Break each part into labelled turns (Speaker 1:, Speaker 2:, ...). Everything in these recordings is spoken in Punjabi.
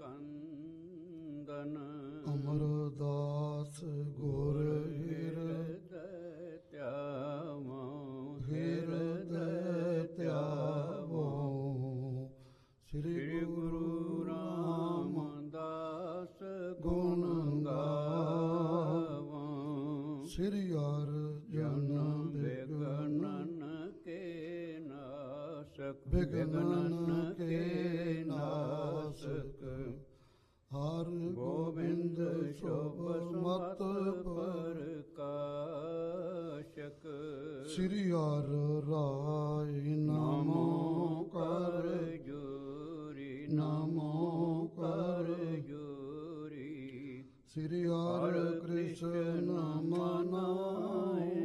Speaker 1: ਕੰਦਨ
Speaker 2: ਅਮਰਦਾਸ ਗੁਰ
Speaker 1: ਹਿਰਦੈ ਧਿਆਵੋ
Speaker 2: ਹਿਰਦੈ ਧਿਆਵੋ।
Speaker 1: ਸ੍ਰੀ ਗੁਰੂ ਰਾਮਦਾਸ
Speaker 2: ਗੁਣ
Speaker 1: ਗਾਵੋ।
Speaker 2: ਸ੍ਰੀ ਅਰਜਨ
Speaker 1: ਬਿਗਨਨ ਕੇ ਨਾਸਕ
Speaker 2: ਬਿਗਨਨ ਕੇ ਨਾਸਕ। ਹਰ ਗੋਬਿੰਦ ਸ਼ੋਭ ਮਤ
Speaker 1: ਪ੍ਰਕਾਸ਼ਕ।
Speaker 2: ਸ੍ਰੀ ਹਰਿ ਰਾਇ ਨਮੋ ਕਰ
Speaker 1: ਜੋਰੀ
Speaker 2: ਨਮੋ ਕਰ
Speaker 1: ਜੋਰੀ।
Speaker 2: ਸ੍ਰੀ ਹਰਿ ਕ੍ਰਿਸ਼ਨ ਮਨਾਇ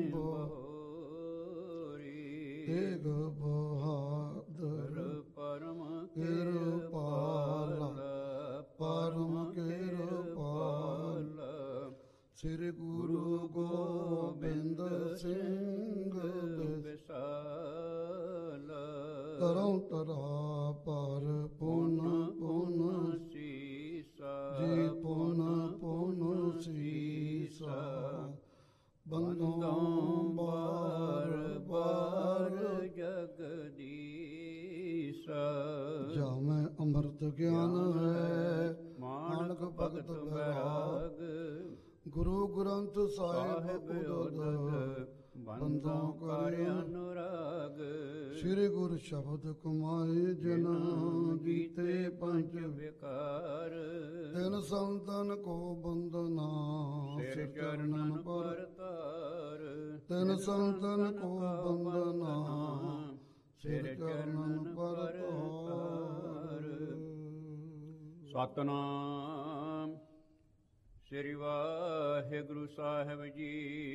Speaker 1: ਬਹੋਰੀ।
Speaker 2: ਤੇਗ ਬਹਾਦਰ
Speaker 1: ਪਰਮ
Speaker 2: ਕਿਰਪਾਲ ਪਰਮ ਕਿਰਪਾਲ। ਸ੍ਰੀ ਗੁਰੂ ਗੋਬਿੰਦ ਸਿੰਘ
Speaker 1: ਵਿਸਾਲ।
Speaker 2: ਤਰੋਂ ਤਰਾ ਪਰ ਪੁਨ ਪੁਨ
Speaker 1: ਸੀਸਾ
Speaker 2: ਜੀ ਪੁਨ ਪੁਨ ਸੀਸਾ। ਬੰਦੋਂ ਬਾਰ ਬਾਰ
Speaker 1: ਜਗਦੀਸਾ।
Speaker 2: ਜਾਮੈ ਅੰਮ੍ਰਿਤ ਗਿਆਨ ਹੈ
Speaker 1: ਮਾਨਕ ਭਗਤ ਬੈਰਾਗ।
Speaker 2: ਗੁਰੂ ਗ੍ਰੰਥ ਸਾਹਿਬ ਉਦਦ
Speaker 1: ਬੰਦੋਂ ਕਰ ਅਨੁਰਾਗ।
Speaker 2: ਸ੍ਰੀ ਗੁਰ ਸ਼ਬਦ ਕਮਾਏ ਜਨ ਜੀਤੇ ਪੰਜ
Speaker 1: ਵਿਕਾਰ।
Speaker 2: ਤਿਨ ਸੰਤਨ ਕੋ ਬੰਦਨਾ
Speaker 1: ਸਿਰ ਚਰਨਨ ਪਰ ਤਾਰ।
Speaker 2: ਤਿਨ ਸੰਤਨ ਕੋ ਬੰਦਨਾ ਸਿਰ ਚਰਨਨ ਪਰ ਤਾਰ।
Speaker 1: ਸਤਨਾਮ ਸ੍ਰੀ ਵਾਹਿਗੁਰੂ ਸਾਹਿਬ ਜੀ।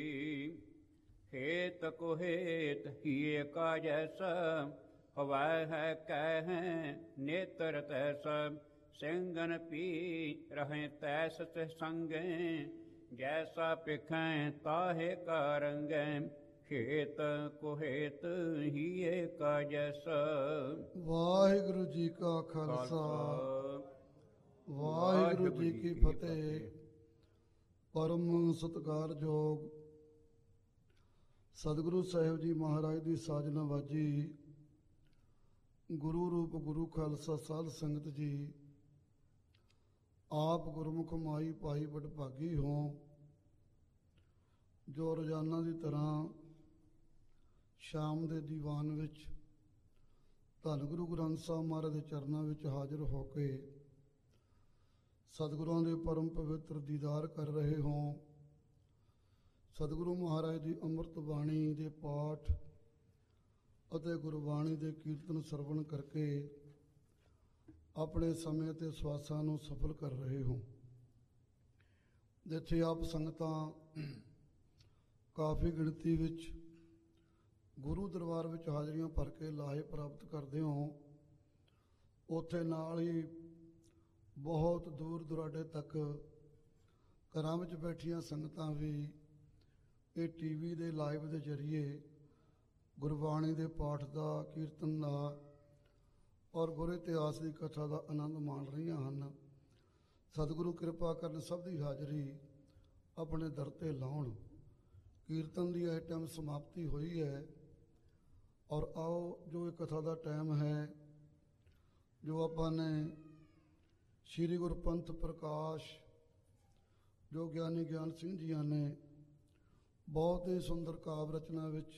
Speaker 1: ਹੇਤ ਕੋ ਹੇਤ ਹੀਏ ਕਾ ਜੈਸਾ। ਹਵੈ ਹੈ ਕਹਿ ਨੇਤਰ ਤੈਸਾ। ਸਿੰਘਨ ਪੀ ਰਹੇ ਤੈਸ ਤੇ ਸੰਗੇ। ਜੈਸਾ ਪਿਖੈ ਤਾਹੇ ਕਾ ਰੰਗੈ। ਹੇਤ ਕੋ ਹੇਤ ਹੀਏ ਕਾ ਜੈਸਾ।
Speaker 2: ਵਾਹਿਗੁਰੂ ਜੀ ਕਾ ਖਾਲਸਾ ਵਾਹਿਗੁਰੂ ਜੀ ਕੀ ਫਤਿਹ। ਪਰਮ ਸਤਿਕਾਰਯੋਗ ਸਤਿਗੁਰੂ ਸਾਹਿਬ ਜੀ ਮਹਾਰਾਜ ਦੀ ਸਾਜਨਾ ਵਾਜੀ। ਗੁਰੂ ਰੂਪ ਗੁਰੂ ਖਾਲਸਾ ਸਾਧ ਸੰਗਤ ਜੀ। ਆਪ ਗੁਰਮੁਖ ਮਾਈ ਭਾਈ ਵਡਭਾਗੀ ਹੋ ਜੋ ਰੋਜ਼ਾਨਾ ਦੀ ਤਰ੍ਹਾਂ ਸ਼ਾਮ ਦੇ ਦੀਵਾਨ ਵਿੱਚ ਧੰਨ ਗੁਰੂ ਗ੍ਰੰਥ ਸਾਹਿਬ ਮਹਾਰਾਜ ਦੇ ਚਰਨਾਂ ਵਿੱਚ ਹਾਜ਼ਰ ਹੋ ਕੇ ਸਤਿਗੁਰਾਂ ਦੇ ਪਰਮ ਪਵਿੱਤਰ ਦੀਦਾਰ ਕਰ ਰਹੇ ਹੋ। ਸਤਿਗੁਰੂ ਮਹਾਰਾਜ ਦੀ ਅੰਮ੍ਰਿਤ ਬਾਣੀ ਦੇ ਪਾਠ ਅਤੇ ਗੁਰਬਾਣੀ ਦੇ ਕੀਰਤਨ ਸਰਵਣ ਕਰਕੇ ਆਪਣੇ ਸਮੇਂ ਅਤੇ ਸਵਾਸਾਂ ਨੂੰ ਸਫਲ ਕਰ ਰਹੇ ਹੋ। ਜਿੱਥੇ ਆਪ ਸੰਗਤਾਂ ਕਾਫੀ ਗਿਣਤੀ ਵਿੱਚ ਗੁਰੂ ਦਰਬਾਰ ਵਿੱਚ ਹਾਜ਼ਰੀਆਂ ਭਰ ਕੇ ਲਾਹੇ ਪ੍ਰਾਪਤ ਕਰਦੇ ਹੋ, ਉੱਥੇ ਨਾਲ ਹੀ ਬਹੁਤ ਦੂਰ ਦੁਰਾਡੇ ਤੱਕ ਘਰਾਂ ਵਿੱਚ ਬੈਠੀਆਂ ਸੰਗਤਾਂ ਵੀ ਇਹ ਟੀਵੀ ਦੇ ਲਾਈਵ ਦੇ ਜ਼ਰੀਏ ਗੁਰਬਾਣੀ ਦੇ ਪਾਠ ਦਾ, ਕੀਰਤਨ ਦਾ ਔਰ ਗੁਰ ਇਤਿਹਾਸ ਦੀ ਕਥਾ ਦਾ ਆਨੰਦ ਮਾਣ ਰਹੀਆਂ ਹਨ। ਸਤਿਗੁਰੂ ਕਿਰਪਾ ਕਰਨ ਸਭ ਦੀ ਹਾਜ਼ਰੀ ਆਪਣੇ ਦਰ 'ਤੇ ਲਾਉਣ। ਕੀਰਤਨ ਦੀ ਆਈਟਮ ਸਮਾਪਤੀ ਹੋਈ ਹੈ ਔਰ ਆਓ ਜੋ ਇਹ ਕਥਾ ਦਾ ਟਾਈਮ ਹੈ, ਜੋ ਆਪਾਂ ਨੇ ਸ਼੍ਰੀ ਗੁਰਪੰਥ ਪ੍ਰਕਾਸ਼ ਜੋ ਗਿਆਨੀ ਗਿਆਨ ਸਿੰਘ ਜੀਆਂ ਨੇ ਬਹੁਤ ਹੀ ਸੁੰਦਰ ਕਾਵਿ ਰਚਨਾ ਵਿੱਚ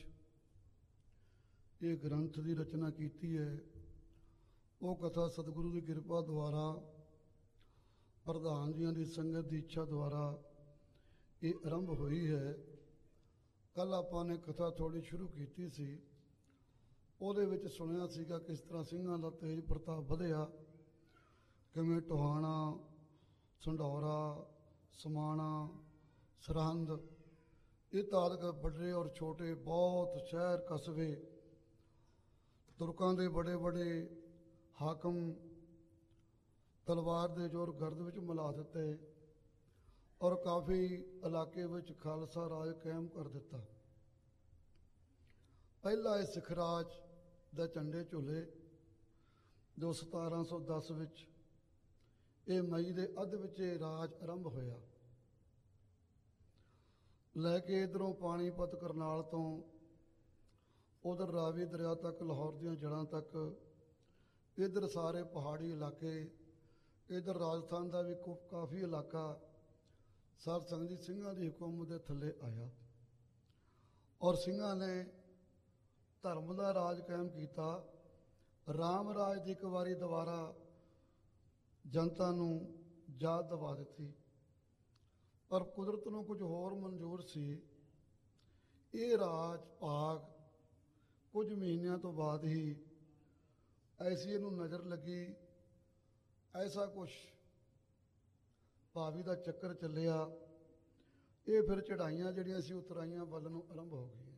Speaker 2: ਇਹ ਗ੍ਰੰਥ ਦੀ ਰਚਨਾ ਕੀਤੀ ਹੈ, ਉਹ ਕਥਾ ਸਤਿਗੁਰੂ ਦੀ ਕਿਰਪਾ ਦੁਆਰਾ ਪ੍ਰਧਾਨ ਜੀਆਂ ਦੀ ਸੰਗਤ ਦੀ ਇੱਛਾ ਦੁਆਰਾ ਇਹ ਆਰੰਭ ਹੋਈ ਹੈ। ਕੱਲ੍ਹ ਆਪਾਂ ਨੇ ਕਥਾ ਥੋੜ੍ਹੀ ਸ਼ੁਰੂ ਕੀਤੀ ਸੀ, ਉਹਦੇ ਵਿੱਚ ਸੁਣਿਆ ਸੀਗਾ ਕਿਸ ਤਰ੍ਹਾਂ ਸਿੰਘਾਂ ਦਾ ਤੇਜ ਪ੍ਰਤਾਪ ਵਧਿਆ, ਕਿਵੇਂ ਟੋਹਾਣਾ, ਸੰਢੌਰਾ, ਸਮਾਣਾ, ਸਰਹੰਦ ਇਹ ਤਾਦਕ ਵੱਡੇ ਔਰ ਛੋਟੇ ਬਹੁਤ ਸ਼ਹਿਰ ਕਸਬੇ ਤੁਰਕਾਂ ਦੇ ਬੜੇ ਬੜੇ ਹਾਕਮ ਤਲਵਾਰ ਦੇ ਜ਼ੋਰ ਗਰਦ ਵਿੱਚ ਮਿਲਾ ਦਿੱਤੇ ਔਰ ਕਾਫੀ ਇਲਾਕੇ ਵਿੱਚ ਖਾਲਸਾ ਰਾਜ ਕਾਇਮ ਕਰ ਦਿੱਤਾ। ਪਹਿਲਾ ਇਹ ਸਿੱਖ ਰਾਜ ਦਾ ਝੰਡੇ ਝੁੱਲੇ ਜੋ 1710 ਵਿੱਚ ਇਹ ਮਈ ਦੇ ਅੱਧ ਵਿੱਚ ਇਹ ਰਾਜ ਆਰੰਭ ਹੋਇਆ। ਲੈ ਕੇ ਇਧਰੋਂ ਪਾਣੀਪਤ ਕਰਨਾਲ ਤੋਂ ਉਧਰ ਰਾਵੀ ਦਰਿਆ ਤੱਕ, ਲਾਹੌਰ ਦੀਆਂ ਜੜ੍ਹਾਂ ਤੱਕ, ਇਧਰ ਸਾਰੇ ਪਹਾੜੀ ਇਲਾਕੇ, ਇਧਰ ਰਾਜਸਥਾਨ ਦਾ ਵੀ ਕਾਫੀ ਇਲਾਕਾ ਸਾਧ ਸੰਗਤ ਜੀ ਸਿੰਘਾਂ ਦੀ ਹੁਕੂਮਤ ਦੇ ਥੱਲੇ ਆਇਆ ਔਰ ਸਿੰਘਾਂ ਨੇ ਧਰਮ ਦਾ ਰਾਜ ਕਾਇਮ ਕੀਤਾ। ਰਾਮ ਰਾਜ ਦੀ ਇੱਕ ਵਾਰੀ ਦੁਬਾਰਾ ਜਨਤਾ ਨੂੰ ਯਾਦ ਦਿਵਾ ਦਿੱਤੀ, ਪਰ ਕੁਦਰਤ ਨੂੰ ਕੁਝ ਹੋਰ ਮਨਜ਼ੂਰ ਸੀ। ਇਹ ਰਾਜ ਭਾਗ ਕੁਝ ਮਹੀਨਿਆਂ ਤੋਂ ਬਾਅਦ ਹੀ ਐਸੀ ਇਹਨੂੰ ਨਜ਼ਰ ਲੱਗੀ, ਐਸਾ ਕੁਛ ਭਾਵੀ ਦਾ ਚੱਕਰ ਚੱਲਿਆ। ਇਹ ਫਿਰ ਚੜ੍ਹਾਈਆਂ ਜਿਹੜੀਆਂ ਸੀ ਉਤਰਾਈਆਂ ਵੱਲ ਨੂੰ ਆਰੰਭ ਹੋ ਗਈਆਂ,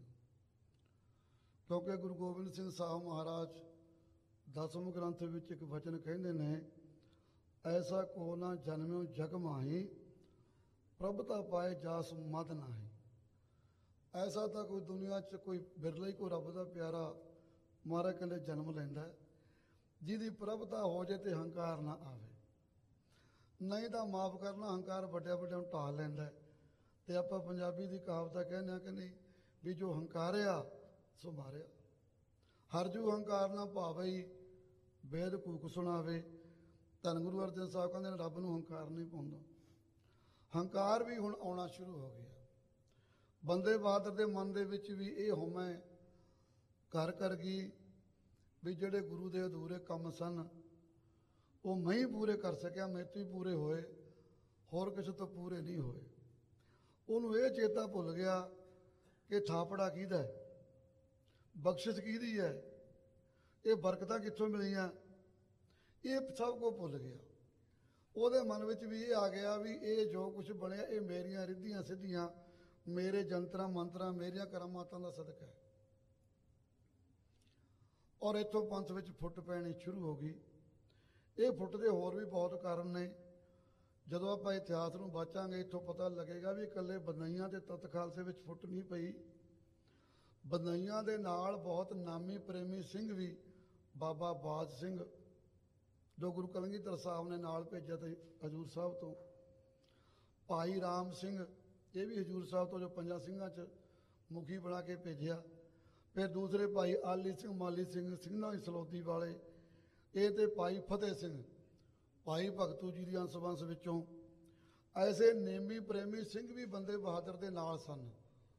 Speaker 2: ਕਿਉਂਕਿ ਗੁਰੂ ਗੋਬਿੰਦ ਸਿੰਘ ਸਾਹਿਬ ਮਹਾਰਾਜ ਦਸਮ ਗ੍ਰੰਥ ਵਿੱਚ ਇੱਕ ਵਚਨ ਕਹਿੰਦੇ ਨੇ, ਐਸਾ ਕੋ ਨਾ ਜਨਮਿਓ ਜਗ ਮਾਹੀ, ਪ੍ਰਭਤਾ ਪਾਏ ਜਾਸ ਮਦ ਨਾਹੀ। ਐਸਾ ਤਾਂ ਕੋਈ ਦੁਨੀਆ 'ਚ ਕੋਈ ਬਿਰਲਾ ਹੀ ਕੋਈ ਰੱਬ ਦਾ ਪਿਆਰਾ ਮਹਾਰਾਜ ਕਹਿੰਦੇ ਜਨਮ ਲੈਂਦਾ ਜਿਹਦੀ ਪ੍ਰਭਤਾ ਹੋ ਜੇ ਤੇ ਹੰਕਾਰ ਨਾ ਆਵੇ, ਨਹੀਂ ਤਾਂ ਮਾਫ ਕਰਨਾ ਹੰਕਾਰ ਵੱਡਿਆਂ ਵੱਡਿਆਂ ਨੂੰ ਢਾਲ ਲੈਂਦਾ। ਤੇ ਆਪਾਂ ਪੰਜਾਬੀ ਦੀ ਕਹਾਵਤ ਕਹਿੰਦੇ ਆ ਕਿ ਨਹੀਂ ਵੀ ਜੋ ਹੰਕਾਰਿਆ ਸੋ ਮਾਰਿਆ। ਹਰਜੂ ਹੰਕਾਰ ਨਾ ਭਾਵਈ, ਵੇਦ ਕੂਕ ਸੁਣਾਵੇ। ਧੰਨ ਗੁਰੂ ਅਰਜਨ ਸਾਹਿਬ ਕਹਿੰਦੇ ਨੇ ਰੱਬ ਨੂੰ ਹੰਕਾਰ ਨਹੀਂ ਪਾਉਂਦਾ। ਹੰਕਾਰ ਵੀ ਹੁਣ ਆਉਣਾ ਸ਼ੁਰੂ ਹੋ ਗਿਆ। ਬੰਦੇ ਬਹਾਦਰ ਦੇ ਮਨ ਦੇ ਵਿੱਚ ਵੀ ਇਹ ਹਉਮੈ ਘਰ ਕਰ ਗਈ ਵੀ ਜਿਹੜੇ ਗੁਰੂ ਦੇ ਅਧੂਰੇ ਕੰਮ ਸਨ ਉਹ ਮੈਂ ਹੀ ਪੂਰੇ ਕਰ ਸਕਿਆ, ਮੇਰੇ ਤੋਂ ਹੀ ਪੂਰੇ ਹੋਏ, ਹੋਰ ਕਿਸੇ ਤੋਂ ਪੂਰੇ ਨਹੀਂ ਹੋਏ। ਉਹਨੂੰ ਇਹ ਚੇਤਾ ਭੁੱਲ ਗਿਆ ਕਿ ਥਾਪੜਾ ਕਿਹਦਾ ਹੈ, ਬਖਸ਼ਿਸ਼ ਕਿਹਦੀ ਹੈ, ਇਹ ਬਰਕਤਾਂ ਕਿੱਥੋਂ ਮਿਲੀਆਂ, ਇਹ ਸਭ ਕੁਝ ਭੁੱਲ ਗਿਆ। ਉਹਦੇ ਮਨ ਵਿੱਚ ਵੀ ਇਹ ਆ ਗਿਆ ਵੀ ਇਹ ਜੋ ਕੁਝ ਬਣਿਆ ਇਹ ਮੇਰੀਆਂ ਰਿੱਧੀਆਂ ਸਿੱਧੀਆਂ, ਮੇਰੇ ਜੰਤਰਾਂ ਮੰਤਰਾਂ, ਮੇਰੀਆਂ ਕਰਾਮਾਤਾਂ ਦਾ ਸਦਕਾ ਹੈ। ਔਰ ਇੱਥੋਂ ਪੰਥ ਵਿੱਚ ਫੁੱਟ ਪੈਣੀ ਸ਼ੁਰੂ ਹੋ ਗਈ। ਇਹ ਫੁੱਟ ਦੇ ਹੋਰ ਵੀ ਬਹੁਤ ਕਾਰਨ ਨੇ। ਜਦੋਂ ਆਪਾਂ ਇਤਿਹਾਸ ਨੂੰ ਵਾਚਾਂਗੇ ਇੱਥੋਂ ਪਤਾ ਲੱਗੇਗਾ ਵੀ ਇਕੱਲੇ ਬੰਦਈਆਂ ਤੇ ਤਤ ਖਾਲਸੇ ਵਿੱਚ ਫੁੱਟ ਨਹੀਂ ਪਈ। ਬੰਦਈਆਂ ਦੇ ਨਾਲ ਬਹੁਤ ਨਾਮੀ ਪ੍ਰੇਮੀ ਸਿੰਘ ਵੀ, ਬਾਬਾ ਬਾਜ ਸਿੰਘ ਜੋ ਗੁਰੂ ਕਲਗੀਧਰ ਸਾਹਿਬ ਨੇ ਨਾਲ ਭੇਜਿਆ ਤੇ ਹਜ਼ੂਰ ਸਾਹਿਬ ਤੋਂ, ਭਾਈ ਰਾਮ ਸਿੰਘ ਇਹ ਵੀ ਹਜ਼ੂਰ ਸਾਹਿਬ ਤੋਂ ਜੋ ਪੰਜਾਂ ਸਿੰਘਾਂ 'ਚ ਮੁਖੀ ਬਣਾ ਕੇ ਭੇਜਿਆ। ਫਿਰ ਦੂਸਰੇ ਭਾਈ ਆਲੀ ਸਿੰਘ, ਮਾਲੀ ਸਿੰਘ, ਸਿੰਘਾਂ ਦੀ ਸਲੌਦੀ ਵਾਲੇ, ਇਹ ਤੇ ਭਾਈ ਫਤਿਹ ਸਿੰਘ, ਭਾਈ ਭਗਤੂ ਜੀ ਦੀ ਅੰਸ਼ ਵਿੱਚੋਂ। ਐਸੇ ਨੇਮੀ ਪ੍ਰੇਮੀ ਸਿੰਘ ਵੀ ਬੰਦੇ ਬਹਾਦਰ ਦੇ ਨਾਲ ਸਨ।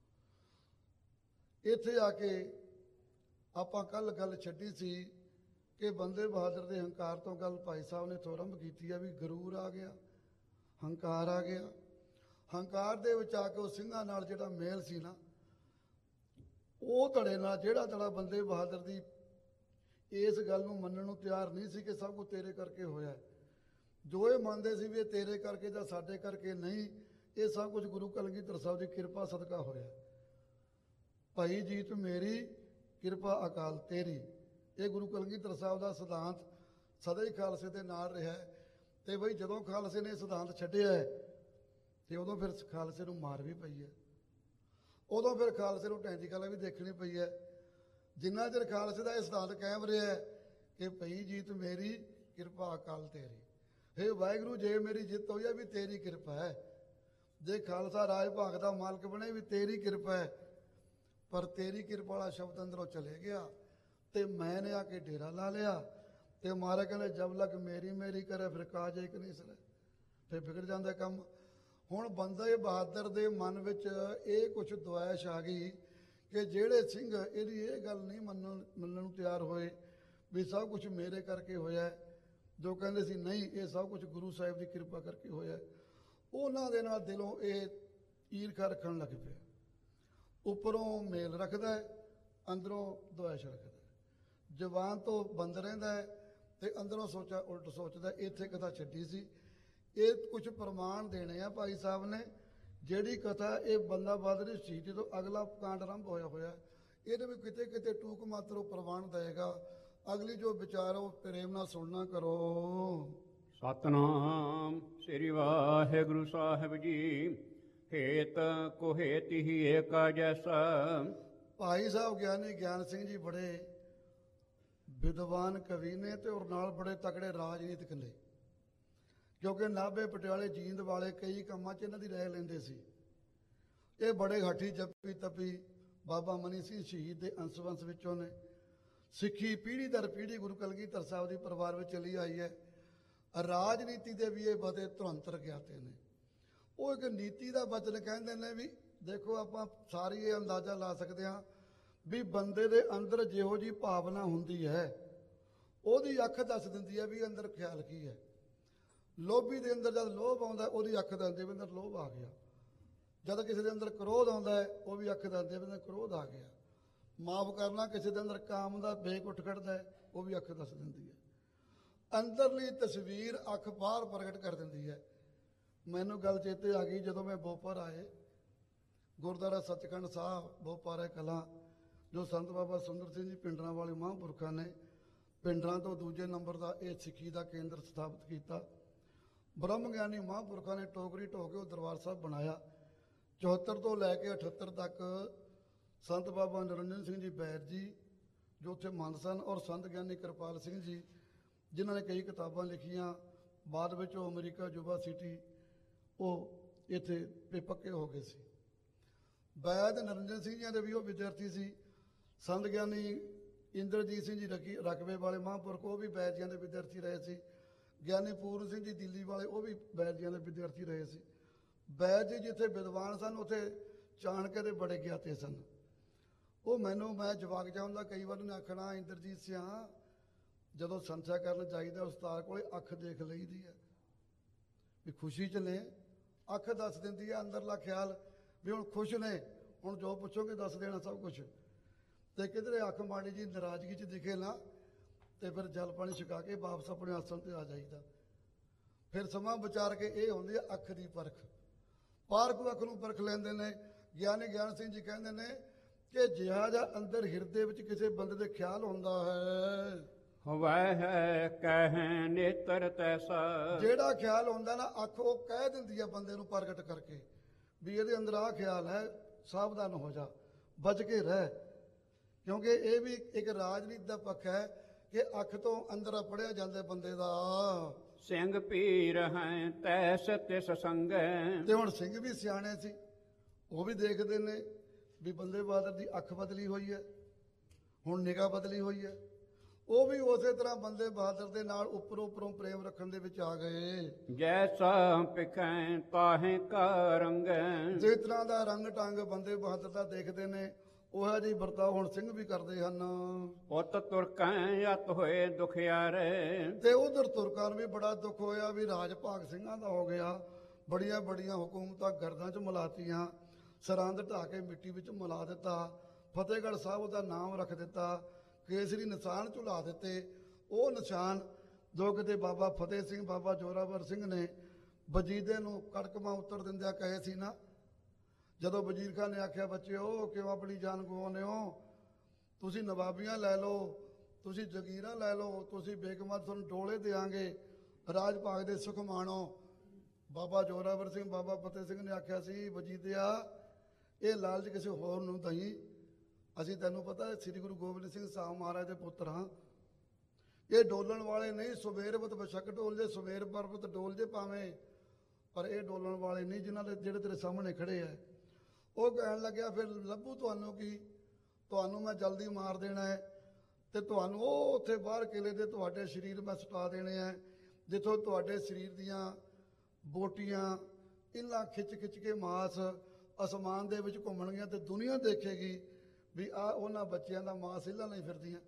Speaker 2: ਇੱਥੇ ਆ ਕੇ ਆਪਾਂ ਕੱਲ ਗੱਲ ਛੱਡੀ ਸੀ ਕਿ ਬੰਦੇ ਬਹਾਦਰ ਦੇ ਹੰਕਾਰ ਤੋਂ ਗੱਲ ਭਾਈ ਸਾਹਿਬ ਨੇ ਇੱਥੋਂ ਆਰੰਭ ਕੀਤੀ ਆ ਵੀ ਗਰੂਰ ਆ ਗਿਆ, ਹੰਕਾਰ ਆ ਗਿਆ। ਹੰਕਾਰ ਦੇ ਵਿੱਚ ਆ ਕੇ ਉਹ ਸਿੰਘਾਂ ਨਾਲ ਜਿਹੜਾ ਮੇਲ ਸੀ ਨਾ, ਉਹ ਧੜੇ ਨਾਲ ਜਿਹੜਾ ਧੜਾ ਬੰਦੇ ਬਹਾਦਰ ਦੀ ਇਸ ਗੱਲ ਨੂੰ ਮੰਨਣ ਨੂੰ ਤਿਆਰ ਨਹੀਂ ਸੀ ਕਿ ਸਭ ਕੁਝ ਤੇਰੇ ਕਰਕੇ ਹੋਇਆ। ਜੋ ਇਹ ਮੰਨਦੇ ਸੀ ਵੀ ਇਹ ਤੇਰੇ ਕਰਕੇ ਜਾਂ ਸਾਡੇ ਕਰਕੇ ਨਹੀਂ, ਇਹ ਸਭ ਕੁਝ ਗੁਰੂ ਕਲਗੀਧਰ ਸਾਹਿਬ ਦੀ ਕਿਰਪਾ ਸਦਕਾ ਹੋਇਆ। ਭਾਈ ਜੀਤ ਮੇਰੀ, ਕਿਰਪਾ ਅਕਾਲ ਤੇਰੀ, ਇਹ ਗੁਰੂ ਕਲਗੀਧਰ ਸਾਹਿਬ ਦਾ ਸਿਧਾਂਤ ਸਦਾ ਹੀ ਖਾਲਸੇ ਦੇ ਨਾਲ ਰਿਹਾ। ਤੇ ਬਈ ਜਦੋਂ ਖਾਲਸੇ ਨੇ ਸਿਧਾਂਤ ਛੱਡਿਆ ਤੇ ਉਦੋਂ ਫਿਰ ਖਾਲਸੇ ਨੂੰ ਮਾਰ ਵੀ ਪਈ ਹੈ, ਉਦੋਂ ਫਿਰ ਖਾਲਸੇ ਨੂੰ ਢੈਂਦੀ ਕਲਾ ਵੀ ਦੇਖਣੀ ਪਈ ਹੈ। ਜਿੰਨਾ ਚਿਰ ਖਾਲਸੇ ਦਾ ਇਹ ਸਿਧਾਂਤ ਕਾਇਮ ਰਿਹਾ ਕਿ ਭਈ ਜੀਤ ਮੇਰੀ, ਕਿਰਪਾ ਅਕਾਲ ਤੇਰੀ। ਹੇ ਵਾਹਿਗੁਰੂ, ਜੇ ਮੇਰੀ ਜਿੱਤ ਹੋਈ ਹੈ ਵੀ ਤੇਰੀ ਕਿਰਪਾ ਹੈ, ਜੇ ਖਾਲਸਾ ਰਾਜ ਭਾਗ ਦਾ ਮਾਲਕ ਬਣੇ ਵੀ ਤੇਰੀ ਕਿਰਪਾ ਹੈ। ਪਰ ਤੇਰੀ ਕਿਰਪਾ ਵਾਲਾ ਸ਼ਬਦ ਅੰਦਰੋਂ ਚਲੇ ਗਿਆ ਤੇ ਮੈਂ ਨੇ ਆ ਕੇ ਡੇਰਾ ਲਾ ਲਿਆ। ਤੇ ਮਹਾਰਾਜ ਕਹਿੰਦੇ ਜਬ ਲਗ ਮੇਰੀ ਮੇਰੀ ਕਰੇ ਫਿਰ ਕਾਜ ਇੱਕ ਨਹੀਂ ਸਰੇ, ਫਿਰ ਵਿਗੜ ਜਾਂਦਾ ਕੰਮ। ਹੁਣ ਬੰਦੇ ਬਹਾਦਰ ਦੇ ਮਨ ਵਿੱਚ ਇਹ ਕੁਛ ਦੁਆਇਸ਼ ਆ ਗਈ ਕਿ ਜਿਹੜੇ ਸਿੰਘ ਇਹਦੀ ਇਹ ਗੱਲ ਨਹੀਂ ਮੰਨਣ ਨੂੰ ਤਿਆਰ ਹੋਏ ਵੀ ਸਭ ਕੁਝ ਮੇਰੇ ਕਰਕੇ ਹੋਇਆ, ਜੋ ਕਹਿੰਦੇ ਸੀ ਨਹੀਂ ਇਹ ਸਭ ਕੁਝ ਗੁਰੂ ਸਾਹਿਬ ਦੀ ਕਿਰਪਾ ਕਰਕੇ ਹੋਇਆ, ਉਹਨਾਂ ਦੇ ਨਾਲ ਦਿਲੋਂ ਇਹ ਈਰਖਾ ਰੱਖਣ ਲੱਗ ਪਿਆ। ਉੱਪਰੋਂ ਮੇਲ ਰੱਖਦਾ ਹੈ, ਅੰਦਰੋਂ ਦੁਆਇਸ਼ ਰੱਖਦਾ ਹੈ। ਜ਼ੁਬਾਨ ਤੋਂ ਬੰਦ ਰਹਿੰਦਾ ਹੈ ਤੇ ਅੰਦਰੋਂ ਉਲਟ ਸੋਚਦਾ। ਇੱਥੇ ਕਥਾ ਛੱਡੀ ਸੀ, ਇਹ ਕੁਝ ਪ੍ਰਮਾਣ ਦੇਣੇ ਆ ਭਾਈ ਸਾਹਿਬ ਨੇ। ਜਿਹੜੀ ਕਥਾ ਇਹ ਬੰਦਾ ਬਹਾਦਰ ਦੀ ਸ਼ਹੀਦੀ ਤੋਂ ਅਗਲਾ ਕਾਂਡ ਆਰੰਭ ਹੋਇਆ ਇਹਦੇ ਵਿੱਚ ਕਿਤੇ ਕਿਤੇ ਟੂਕ ਮਾਤਰ ਉਹ ਪ੍ਰਮਾਣ ਦੇਗਾ। ਅਗਲੀ ਜੋ ਵਿਚਾਰ ਉਹ ਪ੍ਰੇਮ ਨਾਲ ਸੁਣਨਾ ਕਰੋ।
Speaker 1: ਸਤਨਾਮ ਸ੍ਰੀ ਵਾਹਿਗੁਰੂ ਸਾਹਿਬ ਜੀ। ਹੇਤ ਕੋ ਹੇਤ ਹੀ ਏਕਾ ਜੈਸਾ।
Speaker 2: ਭਾਈ ਸਾਹਿਬ ਗਿਆਨੀ ਗਿਆਨ ਸਿੰਘ ਜੀ ਬੜੇ ਵਿਦਵਾਨ ਕਵੀ ਨੇ ਤੇ ਔਰ ਨਾਲ ਬੜੇ ਤਕੜੇ ਰਾਜਨੀਤਿਕ ਨੇ। ਕਿਉਂਕਿ ਨਾਭੇ ਪਟਿਆਲੇ ਜੀਂਦ ਵਾਲੇ ਕਈ ਕੰਮਾਂ 'ਚ ਇਹਨਾਂ ਦੀ ਰਹਿ ਲੈਂਦੇ ਸੀ। ਇਹ ਬੜੇ ਹਾਠੀ ਜੱਪੀ ਤਪੀ ਬਾਬਾ ਮਨੀ ਸਿੰਘ ਸ਼ਹੀਦ ਦੇ ਅੰਸ਼-ਵੰਸ਼ ਵਿੱਚੋਂ ਨੇ। ਸਿੱਖੀ ਪੀੜ੍ਹੀ ਦਰ ਪੀੜ੍ਹੀ ਗੁਰੂ ਕਲਗੀਧਰ ਸਾਹਿਬ ਦੀ ਪਰਿਵਾਰ ਵਿੱਚ ਚਲੀ ਆਈ ਹੈ। ਰਾਜਨੀਤੀ ਦੇ ਵੀ ਇਹ ਬੜੇ ਧੁਰੰਤਰ ਗਿਆਤੇ ਨੇ। ਉਹ ਇੱਕ ਨੀਤੀ ਦਾ ਵਚਨ ਕਹਿੰਦੇ ਨੇ ਵੀ ਦੇਖੋ ਆਪਾਂ ਸਾਰੀ ਇਹ ਅੰਦਾਜ਼ਾ ਲਾ ਸਕਦੇ ਹਾਂ ਵੀ ਬੰਦੇ ਦੇ ਅੰਦਰ ਜਿਹੋ ਜਿਹੀ ਭਾਵਨਾ ਹੁੰਦੀ ਹੈ ਉਹਦੀ ਅੱਖ ਦੱਸ ਦਿੰਦੀ ਹੈ ਵੀ ਅੰਦਰ ਖਿਆਲ ਕੀ ਹੈ। ਲੋਭੀ ਦੇ ਅੰਦਰ ਜਦ ਲੋਭ ਆਉਂਦਾ ਉਹਦੀ ਅੱਖ ਦੱਸਦੀ ਵੀ ਅੰਦਰ ਲੋਭ ਆ ਗਿਆ। ਜਦ ਕਿਸੇ ਦੇ ਅੰਦਰ ਕ੍ਰੋਧ ਆਉਂਦਾ ਹੈ ਉਹ ਵੀ ਅੱਖ ਦੱਸਦੀ ਵੀ ਅੰਦਰ ਕ੍ਰੋਧ ਆ ਗਿਆ। ਮਾਫ ਕਰਨਾ ਕਿਸੇ ਦੇ ਅੰਦਰ ਕਾਮ ਦਾ ਵੇਗ ਉੱਠ ਖੜਦਾ ਹੈ ਉਹ ਵੀ ਅੱਖ ਦੱਸ ਦਿੰਦੀ ਹੈ। ਅੰਦਰਲੀ ਤਸਵੀਰ ਅੱਖ ਬਾਹਰ ਪ੍ਰਗਟ ਕਰ ਦਿੰਦੀ ਹੈ। ਮੈਨੂੰ ਗੱਲ ਚੇਤੇ ਆ ਗਈ ਜਦੋਂ ਮੈਂ ਬੋਪਰ ਆਏ ਗੁਰਦੁਆਰਾ ਸੱਚਖੰਡ ਸਾਹਿਬ ਬੋਪਾਰੇ ਕਲਾਂ ਜੋ ਸੰਤ ਬਾਬਾ ਸੁੰਦਰ ਸਿੰਘ ਜੀ ਪਿੰਡਰਾਂ ਵਾਲੇ ਮਹਾਂਪੁਰਖਾਂ ਨੇ ਪਿੰਡਰਾਂ ਤੋਂ ਦੂਜੇ ਨੰਬਰ ਦਾ ਇਹ ਸਿੱਖੀ ਦਾ ਕੇਂਦਰ ਸਥਾਪਿਤ ਕੀਤਾ। ਬ੍ਰਹਮ ਗਿਆਨੀ ਮਹਾਂਪੁਰਖਾਂ ਨੇ ਟੋਕਰੀ ਢੋ ਕੇ ਉਹ ਦਰਬਾਰ ਸਾਹਿਬ ਬਣਾਇਆ। 74 ਤੋਂ ਲੈ ਕੇ 78 ਤੱਕ ਸੰਤ ਬਾਬਾ ਨਿਰੰਜਨ ਸਿੰਘ ਜੀ ਬੈਰ ਜੀ ਜੋ ਉੱਥੇ ਮੰਨ ਸਨ ਔਰ ਸੰਤ ਗਿਆਨੀ ਕਿਰਪਾਲ ਸਿੰਘ ਜੀ ਜਿਨ੍ਹਾਂ ਨੇ ਕਈ ਕਿਤਾਬਾਂ ਲਿਖੀਆਂ। ਬਾਅਦ ਵਿੱਚ ਉਹ ਅਮਰੀਕਾ ਯੂਨੀਵਰਸਿਟੀ ਉਹ ਇੱਥੇ ਪੱਕੇ ਹੋ ਗਏ ਸੀ। ਬੈਦ ਨਿਰੰਜਨ ਸਿੰਘ ਜੀ ਦੇ ਵੀ ਉਹ ਵਿਦਿਆਰਥੀ ਸੀ। ਸੰਤ ਗਿਆਨੀ ਇੰਦਰਜੀਤ ਸਿੰਘ ਜੀ ਰਕਬੇ ਵਾਲੇ ਮਹਾਂਪੁਰਖ ਉਹ ਵੀ ਬੈਦ ਜੀਆਂ ਦੇ ਵਿਦਿਆਰਥੀ ਰਹੇ ਸੀ। ਗਿਆਨੀ ਪੂਰਨ ਸਿੰਘ ਜੀ ਦਿੱਲੀ ਵਾਲੇ ਉਹ ਵੀ ਬੈਦ ਜੀਆਂ ਦੇ ਵਿਦਿਆਰਥੀ ਰਹੇ ਸੀ। ਬੈਦ ਜੀ ਜਿੱਥੇ ਵਿਦਵਾਨ ਸਨ ਉੱਥੇ ਚਾਣਕੇ ਦੇ ਬੜੇ ਗਿਆਤੇ ਸਨ। ਉਹ ਮੈਂ ਜਵਾਕ ਜਾਉਂਦਾ ਕਈ ਵਾਰ ਨੇ ਆਖਣਾ ਇੰਦਰਜੀਤ ਸਿਆਂ ਜਦੋਂ ਸੰਥਿਆ ਕਰਨ ਚਾਹੀਦਾ ਉਸਤਾਦ ਕੋਲੇ ਅੱਖ ਦੇਖ ਲਈਦੀ ਹੈ ਵੀ ਖੁਸ਼ੀ 'ਚ ਨੇ। ਅੱਖ ਦੱਸ ਦਿੰਦੀ ਹੈ ਅੰਦਰਲਾ ਖਿਆਲ ਵੀ ਹੁਣ ਖੁਸ਼ ਨੇ ਹੁਣ ਜੋ ਪੁੱਛੋਗੇ ਦੱਸ ਦੇਣਾ ਸਭ ਕੁਝ। ਤੇ ਕਿਧਰੇ ਅੱਖ ਮਾੜੀ ਜੀ ਨਾਰਾਜ਼ਗੀ 'ਚ ਦਿਖੇ ਨਾ ਤੇ ਫਿਰ ਜਲ ਪਾਣੀ ਛਕਾ ਕੇ ਵਾਪਸ ਆਪਣੇ ਆਸਣ ਤੇ ਆ ਜਾਈਦਾ। ਫਿਰ ਸਮਾਂ ਵਿਚਾਰ ਕੇ ਇਹ ਹੁੰਦੀ ਹੈ ਅੱਖ ਦੀ ਪਰਖ। ਪਾਰਖੂ ਅੱਖ ਨੂੰ ਪਰਖ ਲੈਂਦੇ ਨੇ। ਗਿਆਨੀ ਗਿਆਨ ਸਿੰਘ ਜੀ ਕਹਿੰਦੇ ਨੇ ਕਿ ਜਿਹਾ ਜਿਹਾ ਅੰਦਰ ਹਿਰਦੇ ਵਿੱਚ ਕਿਸੇ ਬੰਦੇ ਦੇ ਖਿਆਲ ਹੁੰਦਾ ਹੈ
Speaker 1: ਵਹਿ ਕਹਿ ਨੇਤਰ ਤੈਸਾ।
Speaker 2: ਜਿਹੜਾ ਖਿਆਲ ਹੁੰਦਾ ਨਾ ਅੱਖ ਉਹ ਕਹਿ ਦਿੰਦੀ ਹੈ ਬੰਦੇ ਨੂੰ ਪ੍ਰਗਟ ਕਰਕੇ ਵੀ ਇਹਦੇ ਅੰਦਰ ਆਹ ਖਿਆਲ ਹੈ ਸਾਵਧਾਨ ਹੋ ਜਾ ਬਚ ਕੇ ਰਹਿ। ਕਿਉਂਕਿ ਇਹ ਵੀ ਇੱਕ ਰਾਜਨੀਤੀ ਦਾ ਪੱਖ ਹੈ ਕਿ ਅੱਖ ਤੋਂ ਅੰਦਰ ਪੜਿਆ ਜਾਂਦਾ ਬੰਦੇ ਦਾ।
Speaker 1: ਸਿੰਘ ਪੀਰ ਹੈ ਤੈਸ ਤਿਸ ਸੰਗ।
Speaker 2: ਤੇ ਹੁਣ ਸਿੰਘ ਵੀ ਸਿਆਣੇ ਸੀ ਉਹ ਵੀ ਦੇਖਦੇ ਨੇ ਵੀ ਬੰਦੇ ਬਹਾਦਰ ਦੀ ਅੱਖ ਬਦਲੀ ਹੋਈ ਹੈ ਹੁਣ ਨਿਗਾਹ ਬਦਲੀ ਹੋਈ ਹੈ। ਉਹ ਵੀ ਉਸੇ ਤਰ੍ਹਾਂ ਬੰਦੇ ਬਹਾਦਰ ਦੇ ਨਾਲ ਉੱਪਰੋਂ ਪ੍ਰੇਮ ਰੱਖਣ ਦੇ ਵਿੱਚ ਆ ਗਏ।
Speaker 1: ਜੈਸਾ ਪਿਖੈ ਤਾਹੇ ਕਾ ਰੰਗ।
Speaker 2: ਜਿਸ ਤਰ੍ਹਾਂ ਦਾ ਰੰਗ ਟੰਗ ਬੰਦੇ ਬਹਾਦਰ ਦਾ ਦੇਖਦੇ ਨੇ ਉਹ ਜਿਹੀ ਵਰਤਾਓ ਹੁਣ ਸਿੰਘ ਵੀ ਕਰਦੇ ਹਨ।
Speaker 1: ਪੁੱਤ ਤੁਰਕੈ ਅਤ ਹੋਏ ਦੁਖਿਆਰੇ।
Speaker 2: ਤੇ ਉਧਰ ਤੁਰਕਾਂ ਨੂੰ ਵੀ ਬੜਾ ਦੁੱਖ ਹੋਇਆ ਵੀ ਰਾਜ ਭਾਗ ਸਿੰਘਾਂ ਦਾ ਹੋ ਗਿਆ। ਬੜੀਆਂ ਬੜੀਆਂ ਹੁਕੂਮਤਾਂ ਗਰਦਾਂ 'ਚ ਮਿਲਾਤੀਆਂ। ਸਰਹੰਦ ਢਾਹ ਕੇ ਮਿੱਟੀ ਵਿੱਚ ਮਿਲਾ ਦਿੱਤਾ। ਫਤਿਹਗੜ੍ਹ ਸਾਹਿਬ ਉਹਦਾ ਨਾਮ ਰੱਖ ਦਿੱਤਾ। ਕੇਸਰੀ ਨਿਸ਼ਾਨ ਝੁਲਾ ਦਿੱਤੇ। ਉਹ ਨਿਸ਼ਾਨ ਜੋ ਕਿਤੇ ਬਾਬਾ ਫਤਿਹ ਸਿੰਘ ਬਾਬਾ ਜੋਰਾਵਰ ਸਿੰਘ ਨੇ ਵਜੀਦੇ ਨੂੰ ਕੜਕਮਾ ਉੱਤਰ ਦਿੰਦਿਆਂ ਕਹੇ ਸੀ ਨਾ ਜਦੋਂ ਵਜ਼ੀਰ ਖਾਨ ਨੇ ਆਖਿਆ ਬੱਚਿਓ ਕਿਉਂ ਆਪਣੀ ਜਾਨ ਗਵਾਉਂਦੇ ਹੋ ਤੁਸੀਂ ਨਵਾਬੀਆਂ ਲੈ ਲਓ ਤੁਸੀਂ ਜਗੀਰਾਂ ਲੈ ਲਓ ਤੁਸੀਂ ਬੇਗਮਾਂ ਤੁਹਾਨੂੰ ਡੋਲੇ ਦੇਾਂਗੇ ਰਾਜ ਭਾਗ ਦੇ ਸੁਖ ਮਾਣੋ। ਬਾਬਾ ਜੋਰਾਵਰ ਸਿੰਘ ਬਾਬਾ ਫਤਿਹ ਸਿੰਘ ਨੇ ਆਖਿਆ ਸੀ ਵਜੀਦਿਆ ਇਹ ਲਾਲਚ ਕਿਸੇ ਹੋਰ ਨੂੰ ਦਈ। ਅਸੀਂ ਤੈਨੂੰ ਪਤਾ ਸ੍ਰੀ ਗੁਰੂ ਗੋਬਿੰਦ ਸਿੰਘ ਸਾਹਿਬ ਮਹਾਰਾਜ ਦੇ ਪੁੱਤਰ ਹਾਂ। ਇਹ ਡੋਲਣ ਵਾਲੇ ਨਹੀਂ। ਸੁਬੇਰਵਤ ਬਸ਼ਕ ਡੋਲ ਜੇ ਸੁਬੇਰ ਪਰਬਤ ਡੋਲ ਜੇ ਭਾਵੇਂ ਪਰ ਇਹ ਡੋਲਣ ਵਾਲੇ ਨਹੀਂ ਜਿਨ੍ਹਾਂ ਦੇ ਜਿਹੜੇ ਤੇਰੇ ਸਾਹਮਣੇ ਖੜੇ ਆ। ਉਹ ਕਹਿਣ ਲੱਗਿਆ ਫਿਰ ਲੱਭੂ ਤੁਹਾਨੂੰ ਕੀ ਤੁਹਾਨੂੰ ਮੈਂ ਜਲਦੀ ਮਾਰ ਦੇਣਾ ਹੈ ਤੇ ਤੁਹਾਨੂੰ ਉਹ ਉੱਥੇ ਬਾਹਰ ਕਿਲੇ ਦੇ ਤੁਹਾਡੇ ਸਰੀਰ ਮੈਂ ਸੁਟਾ ਦੇਣੇ ਆ ਜਿੱਥੋਂ ਤੁਹਾਡੇ ਸਰੀਰ ਦੀਆਂ ਬੋਟੀਆਂ ਇੱਲਾਂ ਖਿੱਚ ਕੇ ਮਾਸ ਅਸਮਾਨ ਦੇ ਵਿੱਚ ਘੁੰਮਣਗੀਆਂ ਤੇ ਦੁਨੀਆ ਦੇਖੇਗੀ ਵੀ ਆ ਉਹਨਾਂ ਬੱਚਿਆਂ ਦਾ ਮਾਸ ਇੱਲਾਂ ਨਹੀਂ ਫਿਰਦੀਆਂ।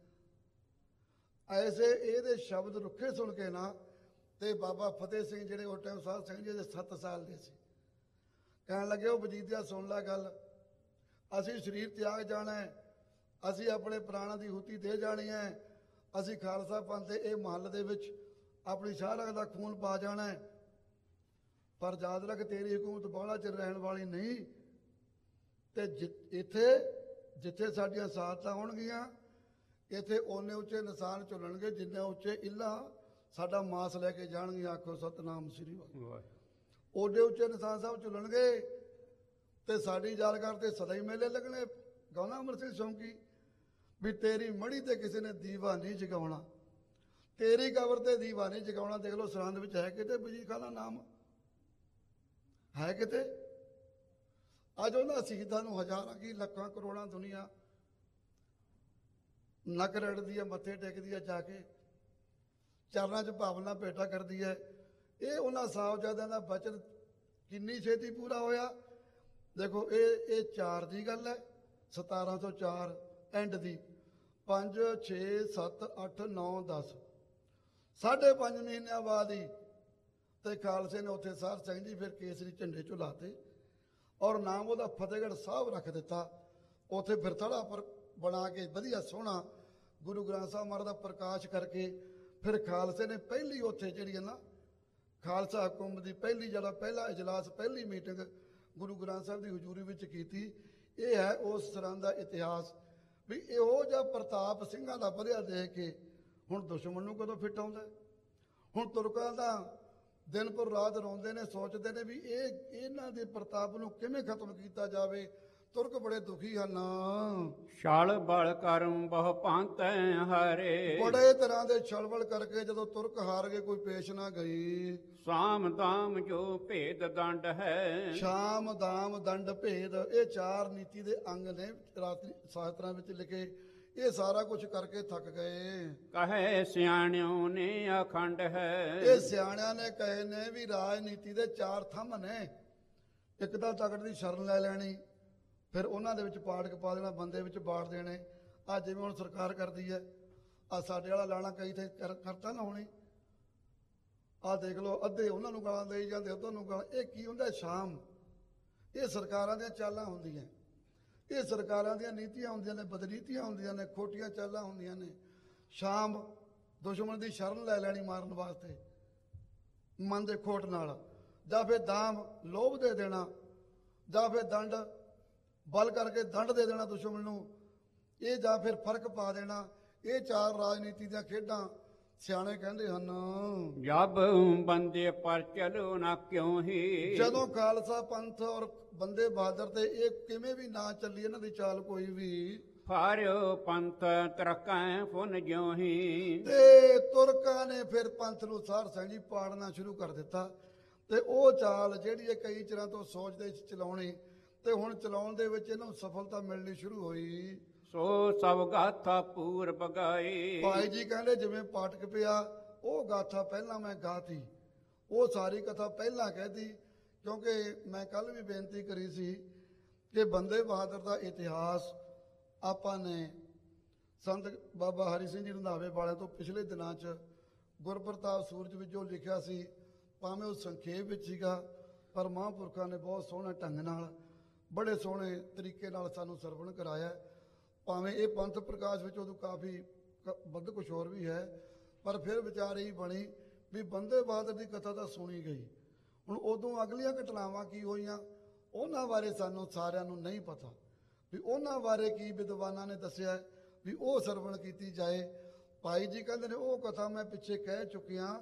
Speaker 2: ਐਸੇ ਇਹਦੇ ਸ਼ਬਦ ਰੁੱਖੇ ਸੁਣ ਕੇ ਨਾ ਤੇ ਬਾਬਾ ਫਤਿਹ ਸਿੰਘ ਜਿਹੜੇ ਉਸ ਟਾਈਮ ਸਾਧ ਸਿੰਘ ਜੀ ਦੇ 7 ਸਾਲ ਦੇ ਸੀ ਕਹਿਣ ਲੱਗੇ ਉਹ ਵਜੀਦਿਆ ਸੁਣ ਲੈ ਗੱਲ ਅਸੀਂ ਸਰੀਰ ਤਿਆਗ ਜਾਣਾ ਹੈ ਅਸੀਂ ਆਪਣੇ ਪ੍ਰਾਣਾਂ ਦੀ ਹੁਤੀ ਦੇ ਜਾਣੀ ਹੈ ਅਸੀਂ ਖਾਲਸਾ ਪੰਥ ਦੇ ਇਹ ਮਹੱਲ ਦੇ ਵਿੱਚ ਆਪਣੀ ਸ਼ਾਹਰਗ ਦਾ ਖੂਨ ਪਾ ਜਾਣਾ ਹੈ ਪਰ ਯਾਦ ਰੱਖ ਤੇਰੀ ਹਕੂਮਤ ਬਾਹਲਾ ਚਿਰ ਰਹਿਣ ਵਾਲੀ ਨਹੀਂ ਤੇ ਇੱਥੇ ਜਿੱਥੇ ਸਾਡੀਆਂ ਸਾਥਾਂ ਹੋਣਗੀਆਂ ਇੱਥੇ ਓਨੇ ਉੱਚੇ ਨਿਸ਼ਾਨ ਝੁੱਲਣਗੇ ਜਿੰਨੇ ਉੱਚੇ ਇੱਲਾਂ ਸਾਡਾ ਮਾਸ ਲੈ ਕੇ ਜਾਣਗੀਆਂ। ਆਖੋ ਸਤਨਾਮ ਸ੍ਰੀ ਵਾਹਿਗੁਰੂ। ਓਡੇ ਉੱਚੇ ਨਿਸ਼ਾਨ ਸਾਹਿਬ ਝੁੱਲਣਗੇ ਤੇ ਸਾਡੀ ਯਾਦਗਾਰ ਤੇ ਸਦਾ ਹੀ ਮੇਲੇ ਲੱਗਣੇ। ਗਾਉਣਾ ਅਮਰ ਸਿੰਘ ਸ਼ੌਂਕੀ ਵੀ ਤੇਰੀ ਮੜੀ ਤੇ ਕਿਸੇ ਨੇ ਦੀਵਾ ਨਹੀਂ ਜਗਾਉਣਾ ਤੇਰੀ ਕਬਰ ਤੇ ਦੀਵਾ ਨਹੀਂ ਜਗਾਉਣਾ। ਦੇਖ ਲਓ ਸਰਹੰਦ ਵਿੱਚ ਹੈ ਕਿਤੇ ਵਜ਼ੀਰ ਖਾਨ ਦਾ ਨਾਮ ਹੈ ਕਿਤੇ? ਅੱਜ ਉਹਨਾਂ ਸ਼ਹੀਦਾਂ ਨੂੰ ਹਜ਼ਾਰਾਂ ਕੀ ਲੱਖਾਂ ਕਰੋੜਾਂ ਦੁਨੀਆ ਨੱਕ ਰੜਦੀ ਹੈ, ਮੱਥੇ ਟੇਕਦੀ ਹੈ, ਜਾ ਕੇ ਚਰਨਾਂ 'ਚ ਭਾਵਨਾ ਭੇਟਾ ਕਰਦੀ ਹੈ। ਇਹ ਉਹਨਾਂ ਸਾਹਿਬਜ਼ਾਦਿਆਂ ਦਾ ਬਚਨ ਕਿੰਨੀ ਛੇਤੀ ਪੂਰਾ ਹੋਇਆ। ਦੇਖੋ ਇਹ 4 ਦੀ ਗੱਲ ਹੈ, 1704 ਐਂਡ ਦੀ, 5 6 7 8 9 10 5.5 ਮਹੀਨਿਆਂ ਬਾਅਦ ਹੀ ਤੇ ਖਾਲਸੇ ਨੇ ਉੱਥੇ ਸਾਧ ਸਿੰਘ ਜੀ ਫਿਰ ਕੇਸਰੀ ਝੰਡੇ ਝੁਲਾਤੇ ਔਰ ਨਾਮ ਉਹਦਾ ਫਤਿਹਗੜ੍ਹ ਸਾਹਿਬ ਰੱਖ ਦਿੱਤਾ। ਉੱਥੇ ਫਿਰ ਥੜਾ ਪਰ ਬਣਾ ਕੇ ਵਧੀਆ ਸੋਹਣਾ ਗੁਰੂ ਗ੍ਰੰਥ ਸਾਹਿਬ ਮਹਾਰਾਜ ਦਾ ਪ੍ਰਕਾਸ਼ ਕਰਕੇ ਫਿਰ ਖਾਲਸੇ ਨੇ ਪਹਿਲੀ ਉੱਥੇ ਜਿਹੜੀ ਹੈ ਨਾ ਖਾਲਸਾ ਹੁਕਮ ਦੀ ਪਹਿਲਾ ਇਜਲਾਸ, ਪਹਿਲੀ ਮੀਟਿੰਗ ਗੁਰੂ ਗ੍ਰੰਥ ਸਾਹਿਬ ਦੀ ਹਜ਼ੂਰੀ ਵਿੱਚ ਕੀਤੀ। ਇਹ ਹੈ ਉਸ ਸਰਹੰਦ ਦਾ ਇਤਿਹਾਸ ਵੀ ਇਹੋ ਜਿਹਾ ਪ੍ਰਤਾਪ ਸਿੰਘਾਂ ਦਾ ਵਧਿਆ ਦੇਖ ਕੇ ਹੁਣ ਦੁਸ਼ਮਣ ਨੂੰ ਕਦੋਂ ਫਿੱਟ ਆਉਂਦਾ। ਹੁਣ ਤੁਰਕਾਂ ਦਾ ਦਿਨ ਪਰ ਰਾਤ ਰੋਂਦੇ ਨੇ, ਸੋਚਦੇ ਨੇ ਵੀ ਇਹਨਾਂ ਦੇ ਪ੍ਰਤਾਪ ਨੂੰ ਕਿਵੇਂ ਖਤਮ ਕੀਤਾ ਜਾਵੇ। ਤੁਰਕ ਬੜੇ ਦੁਖੀ ਹਨ।
Speaker 1: ਛਲ ਬਲ ਕਰਮ ਬਹੁ ਭਾਂਤੈ ਹਾਰੇ,
Speaker 2: ਬੜੇ ਤਰ੍ਹਾਂ ਦੇ ਛਲਵਲ ਕਰਕੇ ਜਦੋਂ ਤੁਰਕ ਹਾਰ ਗਏ ਕੋਈ ਪੇਸ਼ ਨਾ ਗਈ।
Speaker 1: ਸਾਮ ਦਾਮ ਜੋ ਭੇਦ ਦੰਡ ਹੈ,
Speaker 2: ਸ਼ਾਮ ਦਾਮ ਦੰਡ ਭੇਦ, ਇਹ 4 ਨੀਤੀ ਦੇ ਅੰਗ ਨੇ ਰਾਤਰੀ ਸ਼ਾਸਤਰਾਂ ਵਿੱਚ ਲਿਖੇ। ਇਹ ਸਾਰਾ ਕੁਝ ਕਰਕੇ ਥੱਕ ਗਏ।
Speaker 1: ਕਹੇ ਸਿਆਣਿਓ ਨੇ ਅਖੰਡ ਹੈ,
Speaker 2: ਇਹ ਸਿਆਣਿਆਂ ਨੇ ਕਹੇ ਨੇ ਵੀ ਰਾਜਨੀਤੀ ਦੇ 4 ਥੰਮ ਨੇ। ਇੱਕ ਤਾਂ ਤਕੜ ਦੀ ਸ਼ਰਨ ਲੈ ਲੈਣੀ, ਫਿਰ ਉਹਨਾਂ ਦੇ ਵਿੱਚ ਪਾੜਕ ਪਾ ਦੇਣਾ, ਬੰਦੇ ਵਿੱਚ ਬਾੜ ਦੇਣੇ। ਆ ਜਿਵੇਂ ਹੁਣ ਸਰਕਾਰ ਕਰਦੀ ਹੈ, ਆ ਸਾਡੇ ਵਾਲਾ ਲਾਣਾ ਕਈ ਤੇ ਕਰਤਾ ਨਾ ਹੋਣੀ। ਆ ਦੇਖ ਲਓ, ਅੱਧੇ ਉਹਨਾਂ ਨੂੰ ਗਾਲਾਂ ਦੇਈ ਜਾਂਦੇ, ਉਧਰ ਨੂੰ ਗਾਲਾਂ। ਇਹ ਕੀ ਹੁੰਦਾ? ਸ਼ਾਮ। ਇਹ ਸਰਕਾਰਾਂ ਦੀਆਂ ਚਾਲਾਂ ਹੁੰਦੀਆਂ, ਇਹ ਸਰਕਾਰਾਂ ਦੀਆਂ ਨੀਤੀਆਂ ਹੁੰਦੀਆਂ ਨੇ, ਬਦਨੀਤੀਆਂ ਹੁੰਦੀਆਂ ਨੇ, ਖੋਟੀਆਂ ਚਾਲਾਂ ਹੁੰਦੀਆਂ ਨੇ। ਸ਼ਾਮ ਦੁਸ਼ਮਣ ਦੀ ਸ਼ਰਨ ਲੈ ਲੈਣੀ ਮਾਰਨ ਵਾਸਤੇ ਮਨ ਦੇ ਖੋਟ ਨਾਲ, ਜਾਂ ਫਿਰ ਦਾਮ ਲੋਭ ਦੇ ਦੇਣਾ, ਜਾਂ ਫਿਰ ਦੰਡ ਬਲ ਕਰਕੇ ਦੰਡ ਦੇ ਦੇਣਾ ਦੁਸ਼ਮਣ ਨੂੰ, ਇਹ ਜਾਂ ਫਿਰ ਫਰਕ ਪਾ ਦੇਣਾ। ਇਹ 4 ਰਾਜਨੀਤੀ ਦੀਆਂ ਖੇਡਾਂ ਸਿਆਣੇ ਕਹਿੰਦੇ ਹਨ।
Speaker 1: ਜਬ ਬੰਦੇ ਪਰ ਚਲੋ ਨਾ ਕਿਉਂ ਹੀ,
Speaker 2: ਜਦੋਂ ਖਾਲਸਾ ਪੰਥ ਔਰ ਬੰਦੇ ਬਹਾਦਰ ਤੇ ਇਹ ਕਿਵੇਂ ਵੀ ਨਾ ਚੱਲੀ ਇਹਨਾਂ ਦੀ ਚਾਲ ਕੋਈ ਵੀ,
Speaker 1: ਫਾਰਿਓ ਪੰਥ ਤਰਕੈ ਫੁਨ ਜਿਉ ਹੀ,
Speaker 2: ਤੇ ਤੁਰਕਾਂ ਨੇ ਫਿਰ ਪੰਥ ਨੂੰ ਸਾਧ ਸਿੰਘ ਜੀ ਪਾੜਨਾ ਸ਼ੁਰੂ ਕਰ ਦਿੱਤਾ। ਤੇ ਉਹ ਚਾਲ ਜਿਹੜੀ ਇਹ ਕਈ ਚਿਰਾਂ ਤੋਂ ਸੋਚਦੇ ਸੀ ਚਲਾਉਣੀ, ਤੇ ਹੁਣ ਚਲਾਉਣ ਦੇ ਵਿੱਚ ਇਹਨਾਂ ਨੂੰ ਸਫਲਤਾ ਮਿਲਣੀ ਸ਼ੁਰੂ ਹੋਈ।
Speaker 1: ਸੋ ਸਭ ਗਾਥਾ ਪੂਰਬ ਗਾਈ,
Speaker 2: ਭਾਈ ਜੀ ਕਹਿੰਦੇ ਜਿਵੇਂ ਪਾਠਕ ਪਿਆ ਉਹ ਗਾਥਾ ਪਹਿਲਾਂ ਮੈਂ ਗਾਤੀ, ਉਹ ਸਾਰੀ ਕਥਾ ਪਹਿਲਾਂ ਕਹਿਤੀ। ਕਿਉਂਕਿ ਮੈਂ ਕੱਲ ਵੀ ਬੇਨਤੀ ਕਰੀ ਸੀ ਕਿ ਬੰਦੇ ਬਹਾਦਰ ਦਾ ਇਤਿਹਾਸ ਆਪਾਂ ਨੇ ਸੰਤ ਬਾਬਾ ਹਰੀ ਸਿੰਘ ਜੀ ਰੰਧਾਵੇ ਵਾਲਿਆਂ ਤੋਂ ਪਿਛਲੇ ਦਿਨਾਂ 'ਚ ਗੁਰਪ੍ਰਤਾਪ ਸੂਰਜ ਵਿੱਚ ਜੋ ਲਿਖਿਆ ਸੀ, ਭਾਵੇਂ ਉਹ ਸੰਖੇਪ ਵਿੱਚ ਸੀਗਾ, ਪਰ ਮਹਾਂਪੁਰਖਾਂ ਨੇ ਬਹੁਤ ਸੋਹਣੇ ਢੰਗ ਨਾਲ, ਬੜੇ ਸੋਹਣੇ ਤਰੀਕੇ ਨਾਲ ਸਾਨੂੰ ਸਰਵਣ ਕਰਾਇਆ। ਭਾਵੇਂ ਇਹ ਪੰਥ ਪ੍ਰਕਾਸ਼ ਵਿੱਚ ਉਦੋਂ ਕਾਫੀ ਵੱਧ ਕੁਛ ਹੋਰ ਵੀ ਹੈ, ਪਰ ਫਿਰ ਵਿਚਾਰ ਇਹੀ ਬਣੀ ਵੀ ਬੰਦੇ ਬਹਾਦਰ ਦੀ ਕਥਾ ਤਾਂ ਸੁਣੀ ਗਈ। ਹੁਣ ਉਦੋਂ ਅਗਲੀਆਂ ਘਟਨਾਵਾਂ ਕੀ ਹੋਈਆਂ ਉਹਨਾਂ ਬਾਰੇ ਸਾਨੂੰ ਸਾਰਿਆਂ ਨੂੰ ਨਹੀਂ ਪਤਾ, ਵੀ ਉਹਨਾਂ ਬਾਰੇ ਕੀ ਵਿਦਵਾਨਾਂ ਨੇ ਦੱਸਿਆ ਵੀ ਉਹ ਸਰਵਣ ਕੀਤੀ ਜਾਏ। ਭਾਈ ਜੀ ਕਹਿੰਦੇ ਨੇ ਉਹ ਕਥਾ ਮੈਂ ਪਿੱਛੇ ਕਹਿ ਚੁੱਕਿਆ,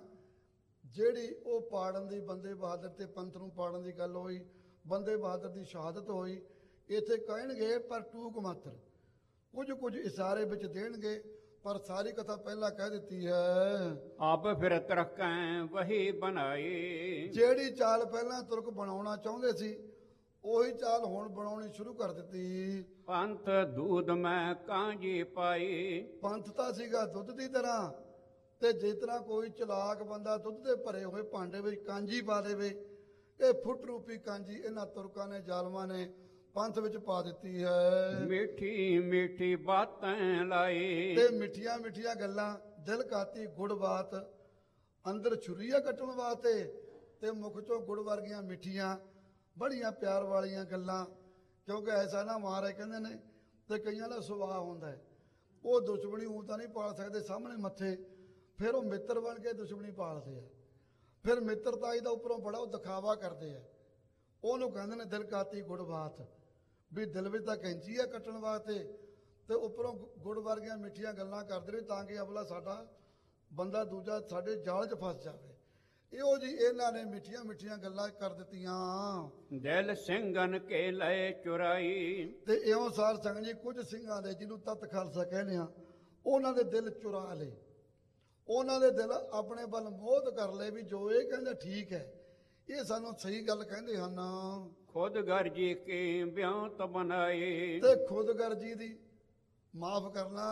Speaker 2: ਜਿਹੜੀ ਉਹ ਪਾੜਨ ਦੀ, ਬੰਦੇ ਬਹਾਦਰ ਤੇ ਪੰਥ ਨੂੰ ਪਾੜਨ ਦੀ ਗੱਲ ਹੋਈ, ਬੰਦੇ ਬਹਾਦਰ ਦੀ ਸ਼ਹਾਦਤ ਹੋਈ। ਇੱਥੇ ਕਹਿਣਗੇ ਪਰ ਟੂਕ ਮਾਤਰ, ਕੁਝ ਇਸ਼ਾਰੇ ਵਿੱਚ ਦੇਣਗੇ, ਪਰ ਸਾਰੀ ਕਥਾ ਪਹਿਲਾਂ ਕਹਿ ਦਿੱਤੀ ਹੈ।
Speaker 1: ਆਪ ਫਿਰ ਤਰਕੈ ਵਹੀ ਬਣਾਈ,
Speaker 2: ਜਿਹੜੀ ਚਾਲ ਪਹਿਲਾਂ ਤੁਰਕ ਬਣਾਉਣਾ ਚਾਹੁੰਦੇ ਸੀ ਉਹੀ ਚਾਲ ਹੁਣ ਬਣਾਉਣੀ ਸ਼ੁਰੂ ਕਰ ਦਿੱਤੀ।
Speaker 1: ਪੰਥ ਦੂਧ ਮੈਂ ਕਾਂਜੀ ਪਾਈ,
Speaker 2: ਪੰਥ ਤਾਂ ਸੀਗਾ ਦੁੱਧ ਦੀ ਤਰ੍ਹਾਂ, ਤੇ ਜਿਸ ਤਰ੍ਹਾਂ ਕੋਈ ਚਲਾਕ ਬੰਦਾ ਦੁੱਧ ਦੇ ਭਰੇ ਹੋਏ ਭਾਂਡੇ ਵਿੱਚ ਕਾਂਜੀ ਪਾ ਦੇਵੇ, ਇਹ ਫੁੱਟ ਰੂਪੀ ਕਾਂਜੀ ਇਹਨਾਂ ਤੁਰਕਾਂ ਨੇ, ਜ਼ਾਲਮਾਂ ਨੇ ਪੰਥ ਵਿੱਚ ਪਾ ਦਿੱਤੀ ਹੈ।
Speaker 1: ਮਿੱਠੀ ਮਿੱਠੀ ਬਾਤਾਂ ਲਾਈ,
Speaker 2: ਤੇ ਮਿੱਠੀਆਂ ਮਿੱਠੀਆਂ ਗੱਲਾਂ, ਦਿਲ ਕਾਤੀ ਗੁੜ ਬਾਤ, ਅੰਦਰ ਛੁਰੀਆਂ ਕੱਟਣ ਵਾਸਤੇ ਤੇ ਮੁਖ ਚੋਂ ਗੁੜ ਵਰਗੀਆਂ ਮਿੱਠੀਆਂ ਬੜੀਆਂ ਪਿਆਰ ਵਾਲੀਆਂ ਗੱਲਾਂ। ਕਿਉਂਕਿ ਐਸਾ ਨਾ ਮਹਾਰਾਜ ਕਹਿੰਦੇ ਨੇ, ਤੇ ਕਈਆਂ ਦਾ ਸੁਭਾਅ ਹੁੰਦਾ ਹੈ, ਉਹ ਦੁਸ਼ਮਣੀ ਊਂ ਤਾਂ ਨਹੀਂ ਪਾਲ ਸਕਦੇ ਸਾਹਮਣੇ ਮੱਥੇ, ਫਿਰ ਉਹ ਮਿੱਤਰ ਬਣ ਕੇ ਦੁਸ਼ਮਣੀ ਪਾਲਦੇ ਆ। ਫਿਰ ਮਿੱਤਰਤਾਈ ਦਾ ਉੱਪਰੋਂ ਬੜਾ ਉਹ ਦਿਖਾਵਾ ਕਰਦੇ ਆ। ਉਹਨੂੰ ਕਹਿੰਦੇ ਨੇ ਦਿਲ ਕਾਤੀ ਗੁੜ ਬਾਤ, ਵੀ ਦਿਲ ਵਿੱਚ ਤਾਂ ਕੈਂਚੀ ਆ ਕੱਟਣ ਵਾਸਤੇ, ਤੇ ਉੱਪਰੋਂ ਗੁੜ ਵਰਗੀਆਂ ਮਿੱਠੀਆਂ ਗੱਲਾਂ ਕਰਦੇ ਨੇ ਤਾਂ ਕਿ ਅਗਲਾ ਸਾਡਾ ਬੰਦਾ ਦੂਜਾ ਸਾਡੇ ਜਾਲ 'ਚ ਫਸ ਜਾਵੇ। ਇਹੋ ਜੀ ਇਹਨਾਂ ਨੇ ਮਿੱਠੀਆਂ ਮਿੱਠੀਆਂ ਗੱਲਾਂ ਕਰ ਦਿੱਤੀਆਂ।
Speaker 1: ਦਿਲ ਸਿੰਘਨ ਕੇ ਲਏ ਚੁਰਾਈ,
Speaker 2: ਤੇ ਇਉਂ ਸਾਰ ਸੰਗ ਜੀ ਕੁਝ ਸਿੰਘਾਂ ਦੇ, ਜਿਹਨੂੰ ਤਤ ਖਾਲਸਾ ਕਹਿੰਦੇ ਆ, ਉਹਨਾਂ ਦੇ ਦਿਲ ਚੁਰਾ ਲਏ, ਉਹਨਾਂ ਦੇ ਦਿਲ ਆਪਣੇ ਵੱਲ ਮੋਹਤ ਕਰ ਲਏ ਵੀ ਜੋ ਇਹ ਕਹਿੰਦੇ ਠੀਕ ਹੈ, ਇਹ ਸਾਨੂੰ ਸਹੀ ਗੱਲ ਕਹਿੰਦੇ ਹਨ।
Speaker 1: ਖੁਦ ਗਰਜੀ ਕੇ ਬਿਆੰਤ ਬਣਾਏ।
Speaker 2: ਤੇ ਖੁਦਗਰਜੀ ਦੀ ਮਾਫ ਕਰਨਾ,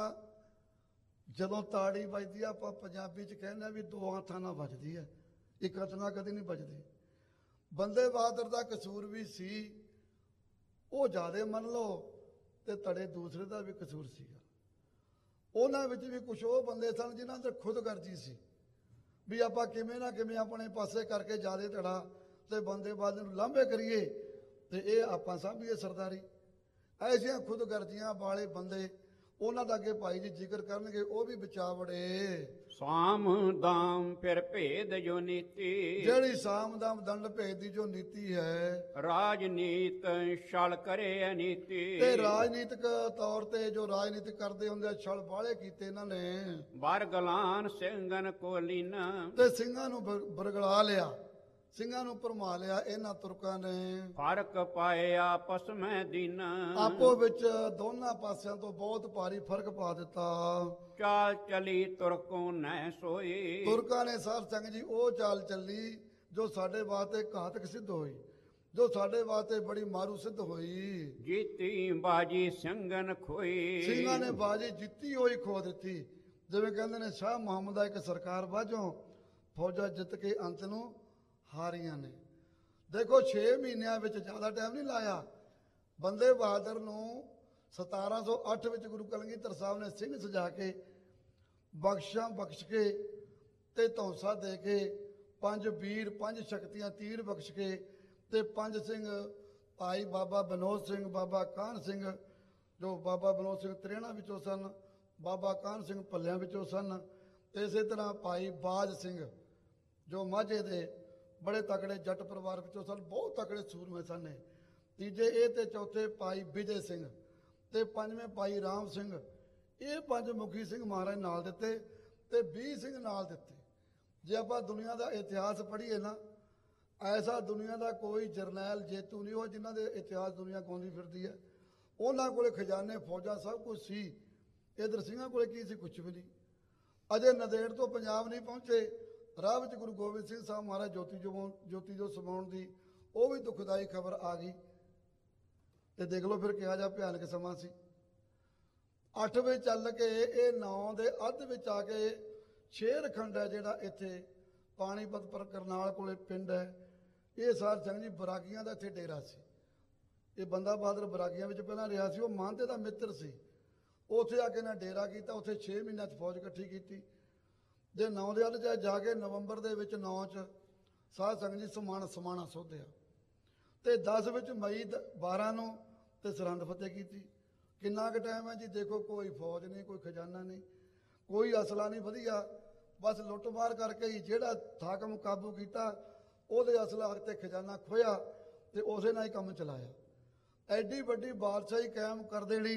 Speaker 2: ਜਦੋਂ ਤਾੜੀ ਵੱਜਦੀ ਆ ਆਪਾਂ ਪੰਜਾਬੀ ਚ ਕਹਿੰਦੇ ਆ ਵੀ ਦੋ ਹੱਥਾਂ ਨਾਲ ਵੱਜਦੀ ਹੈ, ਇੱਕ ਹੱਥ ਨਾਲ ਕਦੇ ਨਹੀਂ ਵੱਜਦੀ। ਬੰਦੇ ਬਹਾਦਰ ਦਾ ਕਸੂਰ ਵੀ ਸੀ, ਉਹ ਜ਼ਿਆਦੇ ਮੰਨ ਲਓ, ਤੇ ਤੜੇ ਦੂਸਰੇ ਦਾ ਵੀ ਕਸੂਰ ਸੀਗਾ। ਉਹਨਾਂ ਵਿੱਚ ਵੀ ਕੁਝ ਉਹ ਬੰਦੇ ਸਨ ਜਿਨ੍ਹਾਂ ਦੇ ਖੁਦਗਰਜੀ ਸੀ ਵੀ ਆਪਾਂ ਕਿਵੇਂ ਨਾ ਕਿਵੇਂ ਆਪਣੇ ਪਾਸੇ ਕਰਕੇ ਜ਼ਿਆਦੇ ਧੜਾ ਤੇ ਬੰਦੇ ਬਹਾਦਰ ਨੂੰ ਲਾਂਭੇ ਕਰੀਏ ਤੇ ਇਹ ਆਪਾਂ ਸਾਂਭੀਏ ਸਰਦਾਰੀ। ਐਸੀਆਂ ਖੁਦਗਰਜੀਆਂ ਵਾਲੇ ਬੰਦੇ ਉਹਨਾਂ ਦਾ ਅੱਗੇ ਭਾਈ ਜੀ ਜ਼ਿਕਰ ਕਰਨਗੇ, ਉਹ ਵੀ ਬਚਾ ਵੜੇ।
Speaker 1: ਸਾਮ ਦਾਮ ਫਿਰ ਭੇਦ ਜੋ ਨੀਤੀ।
Speaker 2: ਜਿਹੜੀ ਸਾਮ ਦਾਮ ਦੰਡ ਭੇਦ ਦੀ ਜੋ ਨੀਤੀ ਹੈ,
Speaker 1: ਰਾਜਨੀਤ ਛਲ ਕਰੇ ਅਨੀਤੀ।
Speaker 2: ਤੇ ਰਾਜਨੀਤਿਕ ਤੌਰ ਤੇ ਜੋ ਰਾਜਨੀਤਿਕ ਕਰਦੇ ਹੁੰਦੇ ਆ, ਛਲ ਬਾਲੇ ਕੀਤੇ ਇਹਨਾਂ ਨੇ।
Speaker 1: ਬਰਗਲਾਨ ਸਿੰਘਨ ਕੋ ਲੀਨਾ।
Speaker 2: ਤੇ ਸਿੰਘਾਂ ਨੂੰ ਬਰਗਲਾ ਲਿਆ, ਸਿੰਘਾਂ ਨੂੰ ਭਰਮਾ ਲਿਆ ਇਹਨਾਂ ਤੁਰਕਾਂ ਨੇ।
Speaker 1: ਫਰਕ ਪਾਏ ਆਪਸ ਮੈਂ ਦੀਨਾ।
Speaker 2: ਆਪੋ ਵਿੱਚ ਦੋਨਾਂ ਪਾਸਿਆਂ ਤੋਂ ਬਹੁਤ ਭਾਰੀ ਫਰਕ ਪਾ ਦਿੱਤਾ।
Speaker 1: ਚਾਲ ਚਲੀ ਤੁਰਕੋਂ ਨੈ ਸੋਈ।
Speaker 2: ਤੁਰਕਾਂ ਨੇ ਸਾਧ ਸੰਗਤ ਜੀ ਉਹ ਚਾਲ ਚੱਲੀ ਜੋ ਸਾਡੇ ਵਾਸਤੇ ਘਾਤਕ ਸਿੱਧ ਹੋਈ, ਜੋ ਸਾਡੇ ਵਾਸਤੇ ਬੜੀ ਮਾਰੂ ਸਿੱਧ ਹੋਈ।
Speaker 1: ਜੀਤੀ ਬਾਜੀ ਸਿੰਘਨ ਖੋਈ।
Speaker 2: ਸਿੰਘਾਂ ਨੇ ਬਾਜੀ ਜਿੱਤੀ ਹੋਈ ਖੋ ਦਿੱਤੀ। ਜਿਵੇਂ ਕਹਿੰਦੇ ਨੇ ਸ਼ਾਹ ਮੁਹੰਮਦ ਦਾ ਇੱਕ ਸਰਕਾਰ ਬਾਝੋਂ ਫੌਜਾਂ ਜਿੱਤ ਕੇ ਅੰਤ ਨੂੰ ਹਾਰੀਆਂ ਨੇ। ਦੇਖੋ 6 ਮਹੀਨਿਆਂ ਵਿੱਚ ਜ਼ਿਆਦਾ ਟਾਈਮ ਨਹੀਂ ਲਾਇਆ। ਬੰਦੇ ਬਹਾਦਰ ਨੂੰ 1708 ਵਿੱਚ ਗੁਰੂ ਕਲਗੀਧਰ ਸਾਹਿਬ ਨੇ ਸਿੰਘ ਸਜਾ ਕੇ ਬਖਸ਼ਾਂ ਬਖਸ਼ ਕੇ ਤੇ ਧੌਂਸਾ ਦੇ ਕੇ 5 ਵੀਰ 5 ਸ਼ਕਤੀਆਂ ਤੀਰ ਬਖਸ਼ ਕੇ ਤੇ 5 ਸਿੰਘ ਭਾਈ ਬਾਬਾ ਵਿਨੋਦ ਸਿੰਘ, ਬਾਬਾ ਕਾਹਨ ਸਿੰਘ, ਜੋ ਬਾਬਾ ਵਿਨੋਦ ਸਿੰਘ ਤਰੇਣਾ ਵਿੱਚੋਂ ਸਨ, ਬਾਬਾ ਕਾਹਨ ਸਿੰਘ ਭੱਲਿਆਂ ਵਿੱਚੋਂ ਸਨ, ਤੇ ਇਸੇ ਤਰ੍ਹਾਂ ਭਾਈ ਬਾਜ ਸਿੰਘ ਜੋ ਮਾਝੇ ਦੇ ਬੜੇ ਤਕੜੇ ਜੱਟ ਪਰਿਵਾਰ ਵਿੱਚੋਂ ਸਨ, ਬਹੁਤ ਤਕੜੇ ਸੂਰਮੇ ਸਨ। ਤੀਜੇ ਇਹ ਤੇ ਚੌਥੇ ਭਾਈ ਵਿਜੇ ਸਿੰਘ ਤੇ ਪੰਜਵੇਂ ਭਾਈ ਰਾਮ ਸਿੰਘ। ਇਹ 5 ਮੁਖੀ ਸਿੰਘ ਮਹਾਰਾਜ ਨਾਲ ਦਿੱਤੇ ਤੇ 20 ਸਿੰਘ ਨਾਲ ਦਿੱਤੇ। ਜੇ ਆਪਾਂ ਦੁਨੀਆ ਦਾ ਇਤਿਹਾਸ ਪੜ੍ਹੀਏ ਨਾ, ਐਸਾ ਦੁਨੀਆ ਦਾ ਕੋਈ ਜਰਨੈਲ ਜੇਤੂ ਨਹੀਂ ਹੋ ਜਿਨ੍ਹਾਂ ਦੇ ਇਤਿਹਾਸ ਦੁਨੀਆ ਗਾਉਂਦੀ ਫਿਰਦੀ ਹੈ। ਉਹਨਾਂ ਕੋਲੇ ਖਜ਼ਾਨੇ ਫੌਜਾਂ ਸਭ ਕੁਝ ਸੀ। ਇਧਰ ਸਿੰਘਾਂ ਕੋਲੇ ਕੀ ਸੀ? ਕੁਛ ਵੀ ਨਹੀਂ। ਅਜੇ ਨੰਦੇੜ ਤੋਂ ਪੰਜਾਬ ਨਹੀਂ ਪਹੁੰਚੇ, ਰਾਹ ਵਿੱਚ ਗੁਰੂ ਗੋਬਿੰਦ ਸਿੰਘ ਸਾਹਿਬ ਮਹਾਰਾਜ ਜੋਤੀ ਜੋ ਸਮਾਉਣ ਦੀ ਉਹ ਵੀ ਦੁਖਦਾਈ ਖਬਰ ਆ ਗਈ। ਤੇ ਦੇਖ ਲਓ ਫਿਰ ਕਿਹਾ ਜਾ ਭਿਆਨਕ ਸਮਾਂ ਸੀ। 8 ਵਜੇ ਚੱਲ ਕੇ ਇਹ 9 ਦੇ ਅੱਧ ਵਿੱਚ ਆ ਕੇ ਸ਼ੇਰਖੰਡ ਹੈ ਜਿਹੜਾ ਇੱਥੇ ਪਾਣੀਪਤ ਪਰ ਕਰਨਾਲ ਕੋਲੇ ਪਿੰਡ ਹੈ, ਇਹ ਸਾਧ ਸੰਗਤ ਜੀ ਬਰਾਗੀਆਂ ਦਾ ਇੱਥੇ ਡੇਰਾ ਸੀ। ਇਹ ਬੰਦਾ ਬਹਾਦਰ ਬਰਾਗੀਆਂ ਵਿੱਚ ਪਹਿਲਾਂ ਰਿਹਾ ਸੀ, ਉਹ ਮਾਨਤੇ ਦਾ ਮਿੱਤਰ ਸੀ। ਉੱਥੇ ਆ ਕੇ ਨਾ ਡੇਰਾ ਕੀਤਾ, ਉੱਥੇ 6 ਮਹੀਨਿਆਂ 'ਚ ਫੌਜ ਇਕੱਠੀ ਕੀਤੀ। ਜੇ 9 ਦੇ ਅੱਧ ਜਾ ਕੇ ਨਵੰਬਰ ਦੇ ਵਿੱਚ 9 'ਚ ਸਾਧ ਸੰਗਤ ਜੀ ਸਮਾਣਾ ਸੋਧਿਆ ਤੇ 10 ਵਿੱਚ ਮਈ 12 ਨੂੰ ਤੇ ਸਰਹੰਦ ਫਤਿਹ ਕੀਤੀ। ਕਿੰਨਾ ਕੁ ਟਾਈਮ ਹੈ ਜੀ? ਦੇਖੋ ਕੋਈ ਫੌਜ ਨਹੀਂ, ਕੋਈ ਖਜ਼ਾਨਾ ਨਹੀਂ, ਕੋਈ ਅਸਲਾ ਨਹੀਂ ਵਧੀਆ, ਬਸ ਲੁੱਟਮਾਰ ਕਰਕੇ ਹੀ ਜਿਹੜਾ ਹਾਕਮ ਕਾਬੂ ਕੀਤਾ ਉਹਦੇ ਅਸਲਾ ਤੇ ਖਜ਼ਾਨਾ ਖੋਇਆ ਤੇ ਉਸੇ ਨਾਲ ਹੀ ਕੰਮ ਚਲਾਇਆ। ਐਡੀ ਵੱਡੀ ਬਾਦਸ਼ਾਹੀ ਕਾਇਮ ਕਰ ਦੇਣੀ,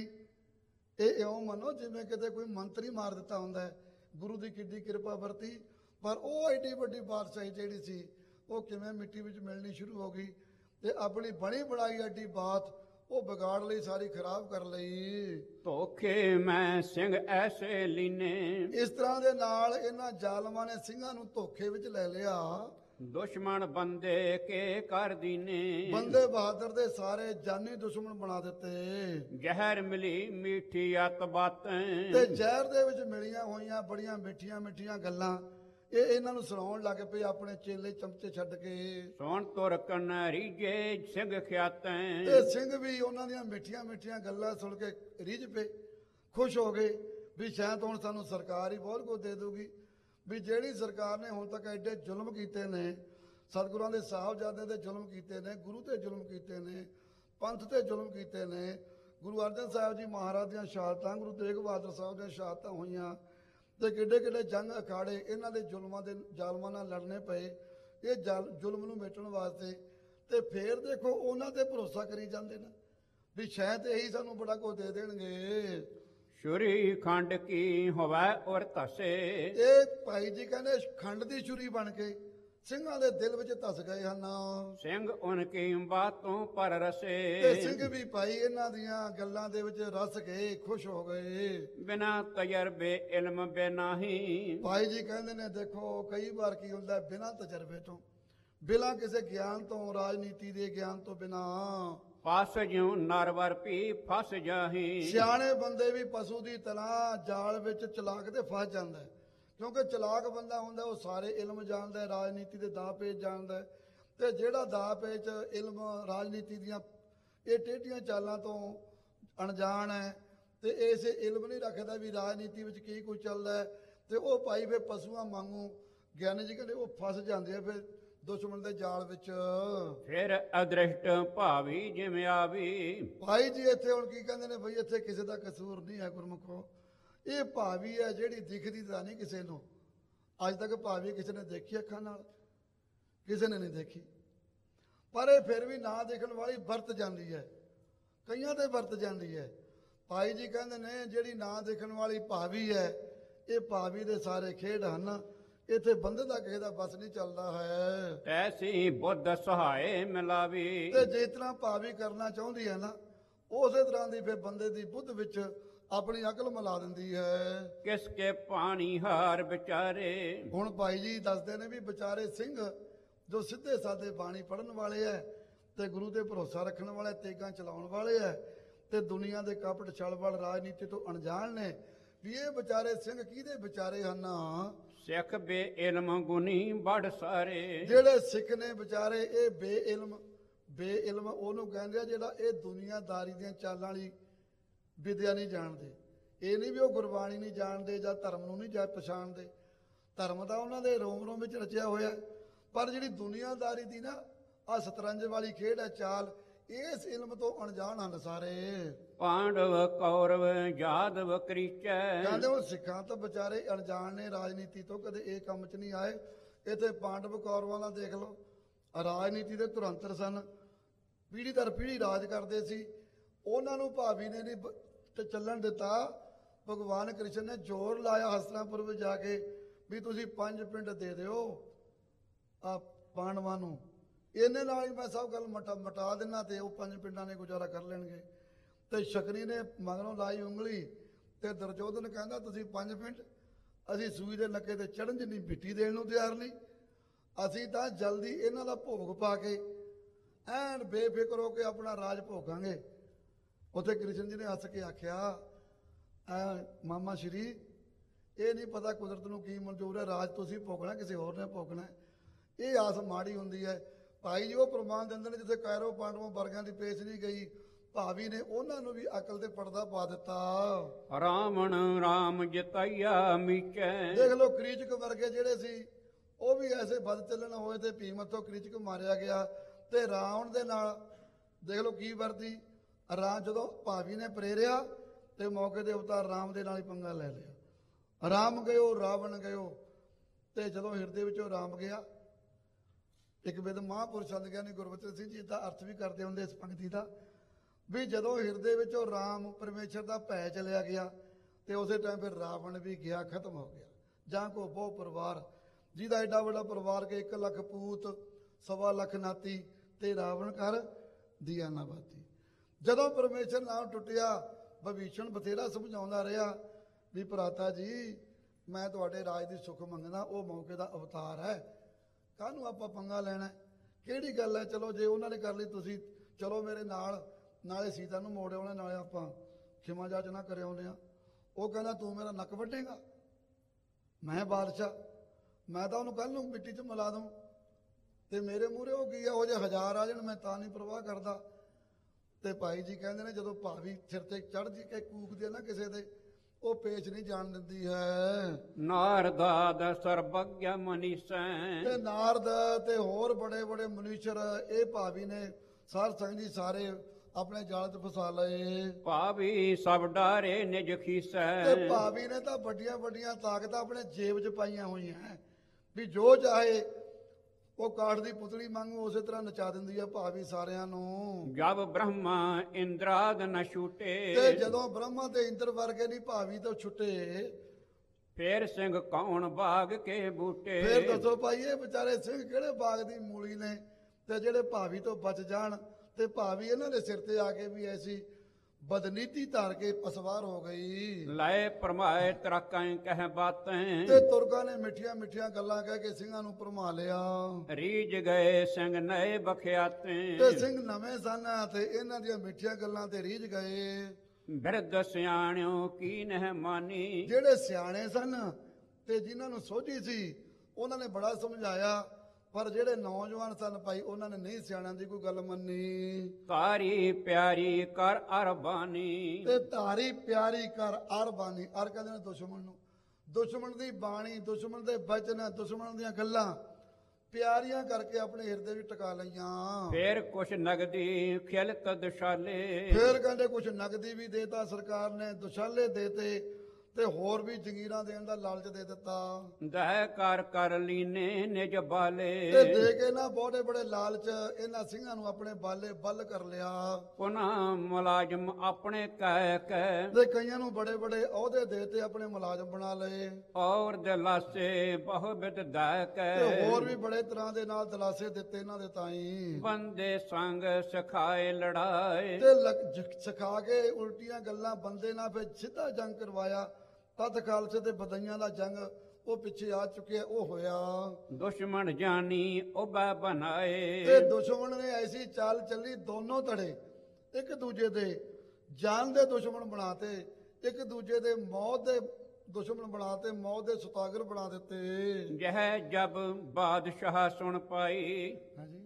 Speaker 2: ਇਹ ਇਉਂ ਮੰਨੋ ਜਿਵੇਂ ਕਿਤੇ ਕੋਈ ਮੰਤਰੀ ਮਾਰ ਦਿੱਤਾ ਹੁੰਦਾ ਹੈ। ਗੁਰੂ ਦੀ ਕਿੱਡੀ ਕਿਰਪਾ ਵਰਤੀ, ਪਰ ਉਹ ਐਡੀ ਵੱਡੀ ਬਾਦਸ਼ਾਹੀ ਜਿਹੜੀ ਸੀ ਉਹ ਕਿਵੇਂ ਮਿੱਟੀ ਵਿੱਚ ਮਿਲਣੀ ਸ਼ੁਰੂ ਹੋ ਗਈ ਤੇ ਆਪਣੀ ਬਣੀ ਬਣਾਈ ਐਡੀ ਬਾਤ ਉਹ ਵਿਗਾੜ ਲਈ, ਸਾਰੀ ਖਰਾਬ ਕਰ ਲਈ।
Speaker 1: ਧੋਖੇ ਮੈਂ ਸਿੰਘ ਐਸੇ ਲੀਨੇ।
Speaker 2: ਇਸ ਤਰ੍ਹਾਂ ਦੇ ਨਾਲ ਇਹਨਾਂ ਜ਼ਾਲਮਾਂ ਨੇ ਸਿੰਘਾਂ ਨੂੰ ਧੋਖੇ ਵਿੱਚ ਲੈ ਲਿਆ।
Speaker 1: ਦੁਸ਼ਮਣ ਬੰਦੇ ਕੇ ਕਰ ਦੀਨੇ।
Speaker 2: ਬੰਦੇ ਬਹਾਦਰ ਦੇ ਸਾਰੇ ਜਾਨੀ ਦੁਸ਼ਮਣ ਬਣਾ ਦਿੱਤੇ।
Speaker 1: ਜ਼ਹਿਰ ਮਿਲੀ ਮੀਠੀ ਅਤ ਬਾਤਾਂ।
Speaker 2: ਤੇ ਜ਼ਹਿਰ ਦੇ ਵਿੱਚ ਮਿਲੀਆਂ ਹੋਈਆਂ ਬੜੀਆਂ ਮਿੱਠੀਆਂ ਗੱਲਾਂ ਇਹ ਇਹਨਾਂ ਨੂੰ ਸੁਣਾਉਣ ਲੱਗ ਪਏ, ਆਪਣੇ ਚੇਲੇ ਚਮਚੇ ਛੱਡ ਕੇ।
Speaker 1: ਸੋਣ ਤੁਰਕਨ ਰੀਜੇ ਸਿੰਘ ਖਿਆਤਾਂ।
Speaker 2: ਤੇ ਸਿੰਘ ਵੀ ਉਹਨਾਂ ਦੀਆਂ ਮਿੱਠੀਆਂ ਗੱਲਾਂ ਸੁਣ ਕੇ ਰੀਝ ਪਏ, ਖੁਸ਼ ਹੋ ਗਏ ਵੀ ਸ਼ਾਇਦ ਹੁਣ ਸਾਨੂੰ ਸਰਕਾਰ ਹੀ ਬਹੁਤ ਕੁਝ ਦੇ ਦੂਗੀ। ਵੀ ਜਿਹੜੀ ਸਰਕਾਰ ਨੇ ਹੁਣ ਤੱਕ ਐਡੇ ਜ਼ੁਲਮ ਕੀਤੇ ਨੇ, ਸਤਿਗੁਰਾਂ ਦੇ ਸਾਹਿਬਜ਼ਾਦੇ ਤੇ ਜ਼ੁਲਮ ਕੀਤੇ ਨੇ, ਗੁਰੂ ਤੇ ਜ਼ੁਲਮ ਕੀਤੇ ਨੇ, ਪੰਥ ਤੇ ਜ਼ੁਲਮ ਕੀਤੇ ਨੇ, ਗੁਰੂ ਅਰਜਨ ਸਾਹਿਬ ਜੀ ਮਹਾਰਾਜ ਦੀਆਂ ਸ਼ਹਾਦਤਾਂ, ਗੁਰੂ ਤੇਗ ਬਹਾਦਰ ਸਾਹਿਬ ਦੀਆਂ ਸ਼ਹਾਦਤਾਂ ਹੋਈਆਂ ਤੇ ਕਿੱਡੇ ਜੰਗ ਅਖਾੜੇ ਇਹਨਾਂ ਦੇ ਜ਼ਾਲਮਾਂ ਨਾਲ ਲੜਨੇ ਪਏ ਇਹ ਜ਼ੁਲਮ ਨੂੰ ਮਿਟਣ ਵਾਸਤੇ। ਤੇ ਫੇਰ ਦੇਖੋ ਉਹਨਾਂ ਤੇ ਭਰੋਸਾ ਕਰੀ ਜਾਂਦੇ ਨੇ ਵੀ ਸ਼ਾਇਦ ਇਹੀ ਸਾਨੂੰ ਬੜਾ ਕੁਝ ਦੇ ਦੇਣਗੇ।
Speaker 1: ਛੁਰੀ ਖੰਡ ਕੀ ਹੋਵੇ ਔਰ ਧਸੇ।
Speaker 2: ਇਹ ਭਾਈ ਜੀ ਕਹਿੰਦੇ ਖੰਡ ਦੀ ਛੁਰੀ ਬਣ ਕੇ ਸਿੰਘਾਂ ਦੇ ਦਿਲ ਵਿੱਚ ਧਸ ਗਏ ਹਨ।
Speaker 1: ਸਿੰਘ ਉਨਕੀ ਬਾਤੋਂ ਪਰ
Speaker 2: ਤੇ
Speaker 1: ਰਸੇ
Speaker 2: ਸਿੰਘ ਵੀ ਭਾਈ ਇਹਨਾਂ ਦੀਆਂ ਗੱਲਾਂ ਦੇ ਵਿੱਚ ਰਸ ਗਏ, ਖੁਸ਼ ਹੋ ਗਏ।
Speaker 1: ਬਿਨਾ ਤਜਰਬੇ ਇਲਮ ਬਿਨਾਹੀ
Speaker 2: ਭਾਈ ਜੀ ਕਹਿੰਦੇ ਨੇ ਦੇਖੋ ਕਈ ਵਾਰ ਕੀ ਹੁੰਦਾ ਬਿਨਾਂ ਤਜਰਬੇ ਤੋਂ, ਬਿਨਾਂ ਕਿਸੇ ਗਿਆਨ ਤੋਂ, ਰਾਜਨੀਤੀ ਦੇ ਗਿਆਨ ਤੋਂ ਬਿਨਾਂ
Speaker 1: ਫਸ ਜਿਉ ਨਰਵਰ ਪੀ ਫਸ ਜਾਹੀ
Speaker 2: ਸਿਆਣੇ ਬੰਦੇ ਵੀ ਪਸ਼ੂ ਦੀ ਤਰ੍ਹਾਂ ਜਾਲ ਵਿੱਚ ਚਲਾਕ ਤੇ ਫਸ ਜਾਂਦਾ ਹੈ। ਕਿਉਂਕਿ ਚਲਾਕ ਬੰਦਾ ਹੁੰਦਾ ਉਹ ਸਾਰੇ ਇਲਮ ਜਾਣਦਾ ਹੈ, ਰਾਜਨੀਤੀ ਦੇ ਦਾਅ ਪੇਚ ਜਾਣਦਾ ਹੈ। ਤੇ ਜਿਹੜਾ ਦਾਅ ਪੇਚ ਇਲਮ ਰਾਜਨੀਤੀ ਦੀਆਂ ਇਹ ਟੇਢੀਆਂ ਚਾਲਾਂ ਤੋਂ ਅਣਜਾਣ ਹੈ ਤੇ ਇਸੇ ਇਲਮ ਨਹੀਂ ਰੱਖਦਾ ਵੀ ਰਾਜਨੀਤੀ ਵਿੱਚ ਕੀ ਕੁਝ ਚੱਲਦਾ ਹੈ, ਤੇ ਉਹ ਭਾਈ ਫਿਰ ਪਸ਼ੂਆਂ ਵਾਂਗੂ ਗਿਆਨੀ ਜੀ ਕਹਿੰਦੇ ਉਹ ਫਸ ਜਾਂਦੇ ਆ ਫਿਰ ਦੁਸ਼ਮਣ ਦੇ ਜਾਲ ਵਿੱਚ।
Speaker 1: ਫਿਰ ਅਦ੍ਰਿਸ਼ਟ ਭਾਵੀ ਜਿਵੇਂ ਆਵੀ
Speaker 2: ਭਾਈ ਜੀ ਇੱਥੇ ਹੁਣ ਕੀ ਕਹਿੰਦੇ ਨੇ ਬਈ ਇੱਥੇ ਕਿਸੇ ਦਾ ਕਸੂਰ ਨਹੀਂ ਹੈ ਗੁਰਮੁਖੋ, ਇਹ ਭਾਵੀ ਹੈ ਜਿਹੜੀ ਦਿਖਦੀ ਤਾਂ ਨਹੀਂ ਕਿਸੇ ਨੂੰ। ਅੱਜ ਤੱਕ ਭਾਵੀ ਕਿਸੇ ਨੇ ਦੇਖੀ ਅੱਖਾਂ ਨਾਲ? ਕਿਸੇ ਨੇ ਨਹੀਂ ਦੇਖੀ। ਪਰ ਇਹ ਫਿਰ ਵੀ ਨਾ ਦੇਖਣ ਵਾਲੀ ਵਰਤ ਜਾਂਦੀ ਹੈ, ਕਈਆਂ ਤੇ ਵਰਤ ਜਾਂਦੀ ਹੈ। ਭਾਈ ਜੀ ਕਹਿੰਦੇ ਨੇ ਜਿਹੜੀ ਨਾ ਦੇਖਣ ਵਾਲੀ ਭਾਵੀ ਹੈ ਇਹ ਭਾਵੀ ਦੇ ਸਾਰੇ ਖੇਡ ਹਨ। ਇੱਥੇ ਬੰਦੇ ਦਾ ਕਿਸੇ ਦਾ ਬਸ ਨਹੀਂ ਚੱਲਦਾ ਹੈ।
Speaker 1: ਐਸੀ ਬੁੱਧ ਸਹਾਏ ਮਿਲਾਵੀ
Speaker 2: ਤੇ ਜਿਸ ਤਰ੍ਹਾਂ ਭਾਵੀ ਕਰਨਾ ਚਾਹੁੰਦੀ ਹੈ ਨਾ ਉਸੇ ਤਰ੍ਹਾਂ ਦੀ ਫਿਰ ਬੰਦੇ ਦੀ ਬੁੱਧ ਵਿੱਚ ਆਪਣੀ ਅਕਲ ਮਿਲਾ ਦਿੰਦੀ ਹੈ।
Speaker 1: ਕਿਸ ਕੇ ਪਾਣੀ ਹਾਰ ਵਿਚਾਰੇ
Speaker 2: ਹੁਣ ਭਾਈ ਜੀ ਦੱਸਦੇ ਨੇ ਵੀ ਵਿਚਾਰੇ ਸਿੰਘ ਜੋ ਸਿੱਧੇ ਸਾਦੇ ਬਾਣੀ ਪੜਨ ਵਾਲੇ ਐ ਤੇ ਗੁਰੂ ਤੇ ਭਰੋਸਾ ਰੱਖਣ ਵਾਲੇ, ਤੇਗਾਂ ਚਲਾਉਣ ਵਾਲੇ ਐ ਤੇ ਦੁਨੀਆ ਦੇ ਕਪਟ ਛਲਬਲ ਰਾਜਨੀਤੀ ਤੋਂ ਅਣਜਾਣ ਨੇ, ਵੀ ਇਹ ਵਿਚਾਰੇ ਸਿੰਘ ਕਿਹਦੇ ਵਿਚਾਰੇ ਹਨ?
Speaker 1: ਸਿੱਖ ਬੇ ਇਲਮ ਗੁਨੀ ਬੜ ਸਾਰੇ
Speaker 2: ਜਿਹੜੇ ਸਿੱਖ ਨੇ ਵਿਚਾਰੇ ਇਹ ਬੇਇਲਮ ਉਹਨੂੰ ਕਹਿੰਦੇ ਆ ਜਿਹੜਾ ਇਹ ਦੁਨੀਆਦਾਰੀ ਦੀਆਂ ਚਾਲਾਂ ਵਾਲੀ ਵਿਦਿਆ ਨਹੀਂ ਜਾਣਦੇ। ਇਹ ਨਹੀਂ ਵੀ ਉਹ ਗੁਰਬਾਣੀ ਨਹੀਂ ਜਾਣਦੇ ਜਾਂ ਧਰਮ ਨੂੰ ਨਹੀਂ ਪਛਾਣਦੇ, ਧਰਮ ਤਾਂ ਉਹਨਾਂ ਦੇ ਰੋਮ ਰੋਮ ਵਿੱਚ ਰਚਿਆ ਹੋਇਆ, ਪਰ ਜਿਹੜੀ ਦੁਨੀਆਦਾਰੀ ਦੀ ਨਾ ਆ ਸ਼ਤਰੰਜ ਵਾਲੀ ਖੇਡ ਹੈ ਚਾਲ, ਇਸ ਇਲਮ ਤੋਂ ਅਣਜਾਣ ਹਨ ਸਾਰੇ।
Speaker 1: ਪਾਂਡਵ ਕੌਰਵ ਜਾਦਵ ਕ੍ਰਿਚੈ
Speaker 2: ਕਹਿੰਦੇ ਉਹ ਸਿੱਖਾਂ ਤੋਂ ਵਿਚਾਰੇ ਅਣਜਾਣ ਨੇ, ਰਾਜਨੀਤੀ ਤੋਂ ਕਦੇ ਇਹ ਕੰਮ 'ਚ ਨਹੀਂ ਆਏ। ਇੱਥੇ ਪਾਂਡਵ ਕੌਰਵਾਂ ਦਾ ਦੇਖ ਲਓ, ਰਾਜਨੀਤੀ ਦੇ ਧੁਰੰਤਰ ਸਨ, ਪੀੜ੍ਹੀ ਦਰ ਪੀੜ੍ਹੀ ਰਾਜ ਕਰਦੇ ਸੀ। ਉਹਨਾਂ ਨੂੰ ਭਾਬੀ ਨੇ ਨਹੀਂ ਚੱਲਣ ਦਿੱਤਾ। ਭਗਵਾਨ ਕ੍ਰਿਸ਼ਨ ਨੇ ਜ਼ੋਰ ਲਾਇਆ ਹਸਤਨਾਪੁਰ ਵਿੱਚ ਜਾ ਕੇ ਵੀ ਤੁਸੀਂ 5 ਪਿੰਡ ਦੇ ਦਿਓ ਆ ਪਾਂਡਵਾਂ ਨੂੰ, ਇਹਨੇ ਨਾਲ ਹੀ ਮੈਂ ਸਭ ਗੱਲ ਮਟਾ ਦੇਣਾ ਤੇ ਉਹ 5 ਪਿੰਡਾਂ ਨੇ ਗੁਜ਼ਾਰਾ ਕਰ ਲੈਣਗੇ। ਤੇ ਸ਼ਕਰੀ ਨੇ ਮਗਰੋਂ ਲਾਈ ਉਂਗਲੀ ਤੇ ਦੁਰਯੋਧਨ ਕਹਿੰਦਾ ਤੁਸੀਂ 5 ਪਿੰਡ, ਅਸੀਂ ਸੂਈ ਦੇ ਨੱਕੇ ਤੇ ਚੜਨ ਜਿੰਨੀ ਮਿੱਟੀ ਦੇਣ ਨੂੰ ਤਿਆਰ ਨਹੀਂ, ਅਸੀਂ ਤਾਂ ਜਲਦੀ ਇਹਨਾਂ ਦਾ ਭੋਗ ਪਾ ਕੇ ਐਨ ਬੇਫਿਕਰ ਹੋ ਕੇ ਆਪਣਾ ਰਾਜ ਭੋਗਾਂਗੇ। ਉੱਥੇ ਕ੍ਰਿਸ਼ਨ ਜੀ ਨੇ ਹੱਸ ਕੇ ਆਖਿਆ ਮਾਮਾ ਸ਼੍ਰੀ ਇਹ ਨਹੀਂ ਪਤਾ ਕੁਦਰਤ ਨੂੰ ਕੀ ਮਨਜ਼ੂਰ ਹੈ, ਰਾਜ ਤੁਸੀਂ ਭੋਗਣਾ ਕਿਸੇ ਹੋਰ ਨੇ ਭੋਗਣਾ, ਇਹ ਆਸ ਮਾੜੀ ਹੁੰਦੀ ਹੈ। ਭਾਈ ਜੀ ਉਹ ਪ੍ਰਮਾਣ ਦਿੰਦੇ ਨੇ ਜਿੱਥੇ ਕੈਰੋ ਪਾਂਡਵੋਂ ਵਰਗਾਂ ਦੀ ਪੇਸ਼ ਨਹੀਂ ਗਈ, ਭਾਵੀ ਨੇ ਉਹਨਾਂ ਨੂੰ ਵੀ ਅਕਲ ਤੇ ਪਰਦਾ ਪਾ ਦਿੱਤਾ।
Speaker 1: ਰਾਮਣ ਰਾਮ ਜਿਤਈਆ ਮੀਚੈ
Speaker 2: ਦੇਖ ਲਓ ਕ੍ਰੀਚਕ ਵਰਗੇ ਜਿਹੜੇ ਸੀ ਉਹ ਵੀ ਐਸੇ ਵੱਧ ਚੱਲਣ ਹੋਏ ਤੇ ਭੀਮ ਤੋਂ ਕ੍ਰੀਚਕ ਮਾਰਿਆ ਗਿਆ। ਤੇ ਰਾਵਣ ਦੇ ਨਾਲ ਦੇਖ ਲਓ ਕੀ ਵਰਤੀ, ਜਦੋਂ ਭਾਵੀ ਨੇ ਪ੍ਰੇਰਿਆ ਤੇ ਮੌਕੇ ਦੇ ਅਵਤਾਰ ਰਾਮ ਦੇ ਨਾਲ ਹੀ ਪੰਗਾ ਲੈ ਲਿਆ। ਰਾਮ ਗਇਓ ਰਾਵਣ ਗਇਓ, ਤੇ ਜਦੋਂ ਹਿਰਦੇ ਵਿੱਚੋਂ ਰਾਮ ਗਿਆ, ਇੱਕ ਵਿਦ ਮਹਾਂਪੁਰਸ਼ ਸੰਤ ਗਿਆਨੀ ਗੁਰਬਚਨ ਸਿੰਘ ਜੀ ਦਾ ਅਰਥ ਵੀ ਕਰਦੇ ਹੁੰਦੇ ਇਸ ਪੰਕਤੀ ਦਾ, ਵੀ ਜਦੋਂ ਹਿਰਦੇ ਵਿੱਚੋਂ ਰਾਮ ਪਰਮੇਸ਼ਰ ਦਾ ਭੈ ਚਲਿਆ ਗਿਆ ਤੇ ਉਸੇ ਟਾਈਮ ਫਿਰ ਰਾਵਣ ਵੀ ਗਿਆ, ਖਤਮ ਹੋ ਗਿਆ। ਜਾਂ ਕੋ ਬਹੁ ਪਰਿਵਾਰ, ਜਿਹਦਾ ਐਡਾ ਵੱਡਾ ਪਰਿਵਾਰ ਕੇ 1 ਲੱਖ ਪੂਤ 1.25 ਲੱਖ ਨਾਤੀ ਤੇ ਰਾਵਣ ਕਰ ਦੀਆ ਨਾ ਬਾਤੀ। ਜਦੋਂ ਪਰਮੇਸ਼ਰ ਨਾਮ ਟੁੱਟਿਆ, ਵਿਭੀਸ਼ਣ ਬਥੇਰਾ ਸਮਝਾਉਂਦਾ ਰਿਹਾ ਵੀ ਭਰਾਤਾ ਜੀ ਮੈਂ ਤੁਹਾਡੇ ਰਾਜ ਦੀ ਸੁੱਖ ਮੰਗਦਾ, ਉਹ ਮੌਕੇ ਦਾ ਅਵਤਾਰ ਹੈ, ਕਾਹਨੂੰ ਆਪਾਂ ਪੰਗਾ ਲੈਣਾ, ਕਿਹੜੀ ਗੱਲ ਹੈ, ਚਲੋ ਜੇ ਉਹਨਾਂ ਨੇ ਕਰ ਲਈ ਤੁਸੀਂ ਚਲੋ ਮੇਰੇ ਨਾਲ, ਨਾਲੇ ਸੀਤਾ ਨੂੰ ਮੋੜ ਆਉਣਾ, ਨਾਲੇ ਆਪਾਂ ਖਿਮਾ ਜਾਚਨਾ ਕਰ ਆਉਂਦੇ ਆ। ਉਹ ਕਹਿੰਦਾ ਤੂੰ ਮੇਰਾ ਨੱਕ ਵੱਢੇਗਾ, ਮੈਂ ਬਾਦਸ਼ਾਹ, ਮੈਂ ਤਾਂ ਉਹਨੂੰ ਕੱਲ ਨੂੰ ਮਿੱਟੀ 'ਚ ਮਿਲਾ ਦੂੰ ਤੇ ਮੇਰੇ ਮੂਹਰੇ ਉਹ ਕੀ ਆ, ਉਹ ਜੇ 1000 ਆ ਜਾਣ ਮੈਂ ਤਾਂ ਨਹੀਂ ਪਰਵਾਹ ਕਰਦਾ। ਤੇ ਭਾਈ ਜੀ ਕਹਿੰਦੇ ਨੇ ਜਦੋਂ ਭਾਵੀ ਸਿਰ ਤੇ ਚੜ੍ਹ ਜੀ ਕੇ ਕੂਕਦੀ ਹੈ ਨਾ ਕਿਸੇ ਦੇ, ਉਹ ਪੇਚ ਨਹੀਂ ਜਾਣ ਦਿੰਦੀ ਹੈ।
Speaker 1: ਨਾਰਦਾਦ ਸਰਬੱਗਿਆ ਮਨੀਸੈ
Speaker 2: ਤੇ ਨਾਰਦ ਤੇ ਹੋਰ ਬੜੇ ਬੜੇ ਮਨੀਸ਼ਰ ਇਹ ਭਾਵੀ ਨੇ ਸਾਰ ਸੰਗ ਜੀ ਸਾਰੇ ਆਪਣੇ ਜਾਲ 'ਚ ਫਸਾ ਲਏ।
Speaker 1: ਭਾਵੀ ਸਭ ਡਾਰੇ ਨਿਜ ਖੀਸੈ
Speaker 2: ਤੇ ਭਾਵੀ ਨੇ ਤਾਂ ਵੱਡੀਆਂ ਵੱਡੀਆਂ ਤਾਕਤਾਂ ਆਪਣੇ ਜੇਬ 'ਚ ਪਾਈਆਂ ਹੋਈਆਂ, ਵੀ ਜੋ ਚਾਹੇ ਉਹ ਕਾਠ ਦੀ ਪੁਤਲੀ ਵਾਂਗੂ ਉਸੇ ਤਰ੍ਹਾਂ ਨਚਾ ਦਿੰਦੀ ਹੈ ਭਾਵੀ ਸਾਰਿਆਂ ਨੂੰ।
Speaker 1: ਜਬ ਬ੍ਰਹਮਾ ਇੰਦਰਾਦ ਨ ਛੂਟੇ
Speaker 2: ਤੇ ਜਦੋਂ ਬ੍ਰਹਮਾ ਤੇ ਇੰਦਰ ਵਰਗੇ ਨਹੀਂ ਭਾਵੀ ਤੋਂ ਛੁੱਟੇ,
Speaker 1: ਫੇਰ ਸਿੰਘ ਕੌਣ ਬਾਗ ਕੇ ਬੂਟੇ।
Speaker 2: ਫੇਰ ਦੱਸੋ ਭਾਈ ਇਹ ਵਿਚਾਰੇ ਸਿੰਘ ਕਿਹੜੇ ਬਾਗ ਦੀ ਮੂਲੀ ਨੇ ਤੇ ਜਿਹੜੇ ਭਾਵੀ ਤੋਂ ਬਚ ਜਾਣ, ਤੇ ਭਾਵੀ ਇਹਨਾਂ ਦੇ ਸਿਰ ਤੇ ਆ ਕੇ ਵੀ ਐਸੀ ਬਦਨੀਤੀ ਧਾਰ ਕੇ ਪਸਵਾਰ ਹੋ ਗਈ।
Speaker 1: ਲੈ ਪਰਮਾਏ ਤਰਾਕਾਂ ਕਹਿ ਬਾਤੈਂ।
Speaker 2: ਤੇ ਤੁਰਕਾਂ ਨੇ ਮਿੱਠੀਆਂ ਮਿੱਠੀਆਂ ਗੱਲਾਂ ਕਹਿ ਕੇ ਸਿੰਘਾਂ ਨੂੰ ਭਰਮਾ ਲਿਆ।
Speaker 1: ਰੀਝ ਗਏ ਸਿੰਘ ਨਏ ਬਖਿਆਤੇ।
Speaker 2: ਤੇ ਸਿੰਘ ਨਵੇਂ ਸਨ ਤੇ ਇਹਨਾਂ ਦੀਆਂ ਮਿੱਠੀਆਂ ਗੱਲਾਂ ਤੇ ਰੀਝ ਗਏ।
Speaker 1: ਬਿਰਧ ਸਿਆਣਿਓ ਕੀ ਨਹਿ ਮਾਨੀ।
Speaker 2: ਜਿਹੜੇ ਸਿਆਣੇ ਸਨ ਤੇ ਜਿਨ੍ਹਾਂ ਨੂੰ ਸੋਝੀ ਸੀ ਉਹਨਾਂ ਨੇ ਬੜਾ ਸਮਝਾਇਆ, ਪਰ ਜਿਹੜੇ ਨੌਜਵਾਨ ਸਨ ਭਾਈ ਉਹਨਾਂ ਨੇ ਨਹੀਂ ਸਿਆਣਿਆਂ ਦੀ ਕੋਈ ਗੱਲ ਮੰਨੀ।
Speaker 1: ਤਾਰੀ ਪਿਆਰੀ ਕਰ ਅਰਬਾਨੀ।
Speaker 2: ਤੇ ਧਾਰੀ ਪਿਆਰੀ ਕਰ ਅਰਬਾਨੀ। ਅਰ ਕਹਿੰਦੇ ਨੇ ਦੁਸ਼ਮਣ ਨੂੰ, ਦੁਸ਼ਮਣ ਦੀ ਬਾਣੀ, ਦੁਸ਼ਮਣ ਦੇ ਬਚਨ, ਦੁਸ਼ਮਣ ਦੀਆਂ ਗੱਲਾਂ ਪਿਆਰੀਆਂ ਕਰਕੇ ਆਪਣੇ ਹਿਰਦੇ ਵਿੱਚ ਟਿਕਾ ਲਈਆਂ।
Speaker 1: ਫੇਰ ਕੁਛ ਨਗਦੀ ਖਿਲਤ ਦੁਸ਼ਾਲੇ।
Speaker 2: ਫੇਰ ਕਹਿੰਦੇ ਕੁਛ ਨਗਦੀ ਵੀ ਦੇਤਾ ਸਰਕਾਰ ਨੇ, ਦੁਸ਼ਾਲੇ ਦੇਤੇ ਤੇ ਹੋਰ ਵੀ ਜਗੀਰਾਂ ਦੇਣ ਦਾ ਲਾਲਚ ਦੇ ਦਿੱਤਾ।
Speaker 1: ਦਹਿ ਕਰ ਲੀਨੇ ਨਿਜ ਬਾਲੇ।
Speaker 2: ਤੇ ਦੇ ਕੇ ਨਾ ਬਹੁਤੇ ਬੜੇ ਲਾਲਚ ਇਹਨਾਂ ਸਿੰਘਾਂ ਨੂੰ ਆਪਣੇ ਬਾਲੇ ਬੱਲ ਕਰ ਲਿਆ।
Speaker 1: ਪੁਨः ਮੁਲਾਜ਼ਮ ਆਪਣੇ ਕਹਿ ਕੇ।
Speaker 2: ਤੇ ਕਈਆਂ ਨੂੰ ਬੜੇ ਬੜੇ ਅਹੁਦੇ ਦੇਤੇ, ਆਪਣੇ ਮੁਲਾਜ਼ਮ ਬਣਾ ਲਏ।
Speaker 1: ਔਰ ਦਿਲਾਸੇ ਬਹੁ ਬਿਦ ਦਹਿ
Speaker 2: ਤੇ
Speaker 1: ਕੇ।
Speaker 2: ਹੋਰ ਵੀ ਬੜੇ ਤਰ੍ਹਾਂ ਦੇ ਨਾਲ ਦਿਲਾਸੇ ਦਿੱਤੇ ਇਹਨਾਂ ਦੇ ਤਾਈਂ।
Speaker 1: ਬੰਦੇ ਸੰਗ ਸਿਖਾਏ ਲੜਾਏ।
Speaker 2: ਤੇ ਸਿਖਾ ਕੇ ਉਲਟੀਆਂ ਗੱਲਾਂ ਬੰਦੇ ਨਾਲ ਫਿਰ ਸਿੱਧਾ ਜੰਗ ਕਰਵਾਇਆ। ਤਦ ਖਾਲਸੇ ਤੇ ਬਦਈਆਂ ਦਾ ਜੰਗ ਉਹ ਪਿੱਛੇ ਆ ਚੁੱਕਿਆ, ਉਹ ਹੋਇਆ।
Speaker 1: ਦੁਸ਼ਮਣ ਜਾਨੀ ਉਬੈ ਬਣਾਏ।
Speaker 2: ਤੇ ਦੁਸ਼ਮਣ ਨੇ ਐਸੀ ਚਾਲ ਚੱਲੀ, ਦੋਨੋਂ ਧੜੇ ਇੱਕ ਦੂਜੇ ਦੇ ਜਾਨ ਦੇ ਦੁਸ਼ਮਣ ਬਣਾਤੇ, ਇੱਕ ਦੂਜੇ ਦੇ ਮੌਤ ਦੇ ਦੁਸ਼ਮਣ ਬਣਾਤੇ, ਮੌਤ ਦੇ ਸੁਤਾਗਰ ਬਣਾ ਦਿੱਤੇ।
Speaker 1: ਜਹ ਜਬ ਬਾਦਸ਼ਾਹ ਸੁਣ ਪਾਈ।
Speaker 2: ਹਾਂਜੀ,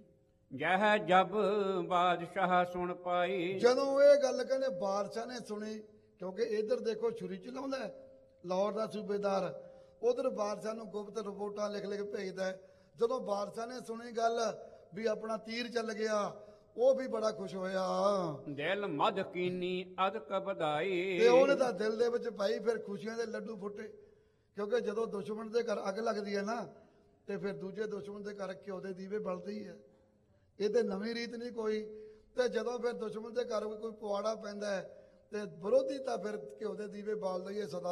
Speaker 1: ਜਹ ਜਬ ਬਾਦਸ਼ਾਹ ਸੁਣ ਪਾਈ।
Speaker 2: ਜਦੋਂ ਇਹ ਗੱਲ ਕਹਿੰਦੇ ਬਾਦਸ਼ਾਹ ਨੇ ਸੁਣੀ, ਕਿਉਂਕਿ ਇਧਰ ਦੇਖੋ ਛੁਰੀ ਚਲਾਉਂਦਾ ਹੈ ਲਾਹੌਰ ਦਾ ਸੂਬੇਦਾਰ, ਉਧਰ ਬਾਦਸ਼ਾਹ ਨੂੰ ਗੁਪਤ ਰਿਪੋਰਟਾਂ ਲਿਖ ਲਿਖ ਭੇਜਦਾ ਹੈ। ਜਦੋਂ ਬਾਦਸ਼ਾਹ ਨੇ ਸੁਣੀ ਗੱਲ ਵੀ ਆਪਣਾ ਤੀਰ ਚੱਲ ਗਿਆ, ਉਹ ਵੀ ਬੜਾ ਖੁਸ਼ ਹੋਇਆ।
Speaker 1: ਦਿਲ ਮਦ ਕੀਨੀ ਅਦਕ ਵਧਾਈ।
Speaker 2: ਤੇ ਉਹਨੇ ਤਾਂ ਦਿਲ ਦੇ ਵਿੱਚ ਭਾਈ ਫਿਰ ਖੁਸ਼ੀਆਂ ਦੇ ਲੱਡੂ ਫੁੱਟੇ, ਕਿਉਂਕਿ ਜਦੋਂ ਦੁਸ਼ਮਣ ਦੇ ਘਰ ਅੱਗ ਲੱਗਦੀ ਹੈ ਨਾ, ਤੇ ਫਿਰ ਦੂਜੇ ਦੁਸ਼ਮਣ ਦੇ ਘਰ ਘਿਓ ਦੇ ਦੀਵੇ ਬਲਦੇ ਹੀ ਹੈ। ਇਹ ਤੇ ਨਵੀਂ ਰੀਤ ਨਹੀਂ ਕੋਈ। ਤੇ ਜਦੋਂ ਫਿਰ ਦੁਸ਼ਮਣ ਦੇ ਘਰ ਕੋਈ ਪਵਾੜਾ ਪੈਂਦਾ ਹੈ ਤੇ ਵਿਰੋਧੀ ਤਾਂ ਫਿਰ ਘਿਓ ਦੇ ਦੀਵੇ ਬਾਲ ਦਈਏ ਸਦਾ।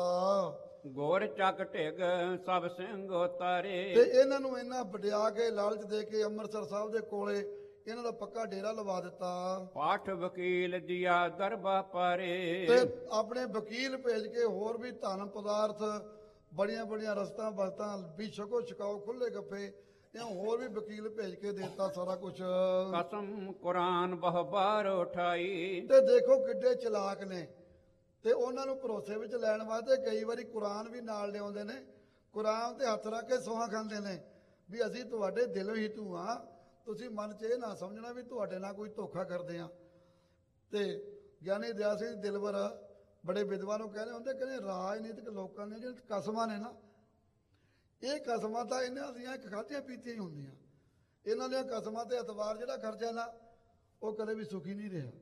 Speaker 1: ਗੋਰ ਚੱਕ ਢਿਗ ਸਭ ਸਿੰਘ ਉਤਾਰੇ।
Speaker 2: ਤੇ ਇਹਨਾਂ ਨੂੰ ਇਹਨਾਂ ਵਡਿਆ ਕੇ ਲਾਲਚ ਦੇ ਕੇ ਅੰਮ੍ਰਿਤਸਰ ਸਾਹਿਬ ਦੇ ਕੋਲੇ ਇਹਨਾਂ ਦਾ ਪੱਕਾ ਡੇਰਾ ਲਵਾ ਦਿੱਤਾ।
Speaker 1: ਪਾਠ ਵਕੀਲ ਦਿਆ ਦਰਬਾ ਪਾਰੇ।
Speaker 2: ਤੇ ਆਪਣੇ ਵਕੀਲ ਭੇਜ ਕੇ ਹੋਰ ਵੀ ਧਨ ਪਦਾਰਥ, ਬੜੀਆਂ ਬੜੀਆਂ ਰਸਤਾਂ ਬਸਤਾਂ ਵੀ ਛਕੋ ਛਕਾਓ, ਖੁੱਲੇ ਗੱਫੇ, ਇਹ ਹੋਰ ਵੀ ਵਕੀਲ ਭੇਜ ਕੇ ਦੇਤਾ ਸਾਰਾ ਕੁਝ।
Speaker 1: ਕਸਮ ਕੁਰਾਨ ਬਹੁ ਬਾਰ ਉਠਾਈ।
Speaker 2: ਤੇ ਦੇਖੋ ਕਿੱਡੇ ਚਲਾਕ ਨੇ। ਤੇ ਉਹਨਾਂ ਨੂੰ ਭਰੋਸੇ ਵਿੱਚ ਲੈਣ ਵਾਸਤੇ ਕਈ ਵਾਰੀ ਕੁਰਾਨ ਵੀ ਨਾਲ ਲਿਆਉਂਦੇ ਨੇ। ਕੁਰਾਨ ਤੇ ਹੱਥ ਰੱਖ ਕੇ ਸੌਹਾਂ ਖਾਂਦੇ ਨੇ ਵੀ ਅਸੀਂ ਤੁਹਾਡੇ ਦਿਲੋਂ ਹੀ ਤੂੰ ਆ, ਤੁਸੀਂ ਮਨ 'ਚ ਇਹ ਨਾ ਸਮਝਣਾ ਵੀ ਤੁਹਾਡੇ ਨਾਲ ਕੋਈ ਧੋਖਾ ਕਰਦੇ ਆ। ਤੇ ਗਿਆਨੀ ਦਇਆ ਸਿੰਘ ਦਿਲਵਰ ਬੜੇ ਵਿਦਵਾਨ ਨੂੰ ਕਹਿੰਦੇ ਹੁੰਦੇ, ਕਹਿੰਦੇ ਰਾਜਨੀਤਿਕ ਲੋਕਾਂ ਨੇ ਜਿਹੜੇ ਕਸਮਾਂ ਨੇ ਨਾ, ਇਹ ਕਸਮਾਂ ਤਾਂ ਇਹਨਾਂ ਦੀਆਂ ਇੱਕ ਖਾਧੀਆਂ ਪੀਤੀਆਂ ਹੀ ਹੁੰਦੀਆਂ। ਇਹਨਾਂ ਦੀਆਂ ਕਸਮਾਂ ਤੇ ਅਤਵਾਰ ਜਿਹੜਾ ਖਰਚਾ ਨਾ, ਉਹ ਕਦੇ ਵੀ ਸੁਖੀ ਨਹੀਂ ਰਿਹਾ।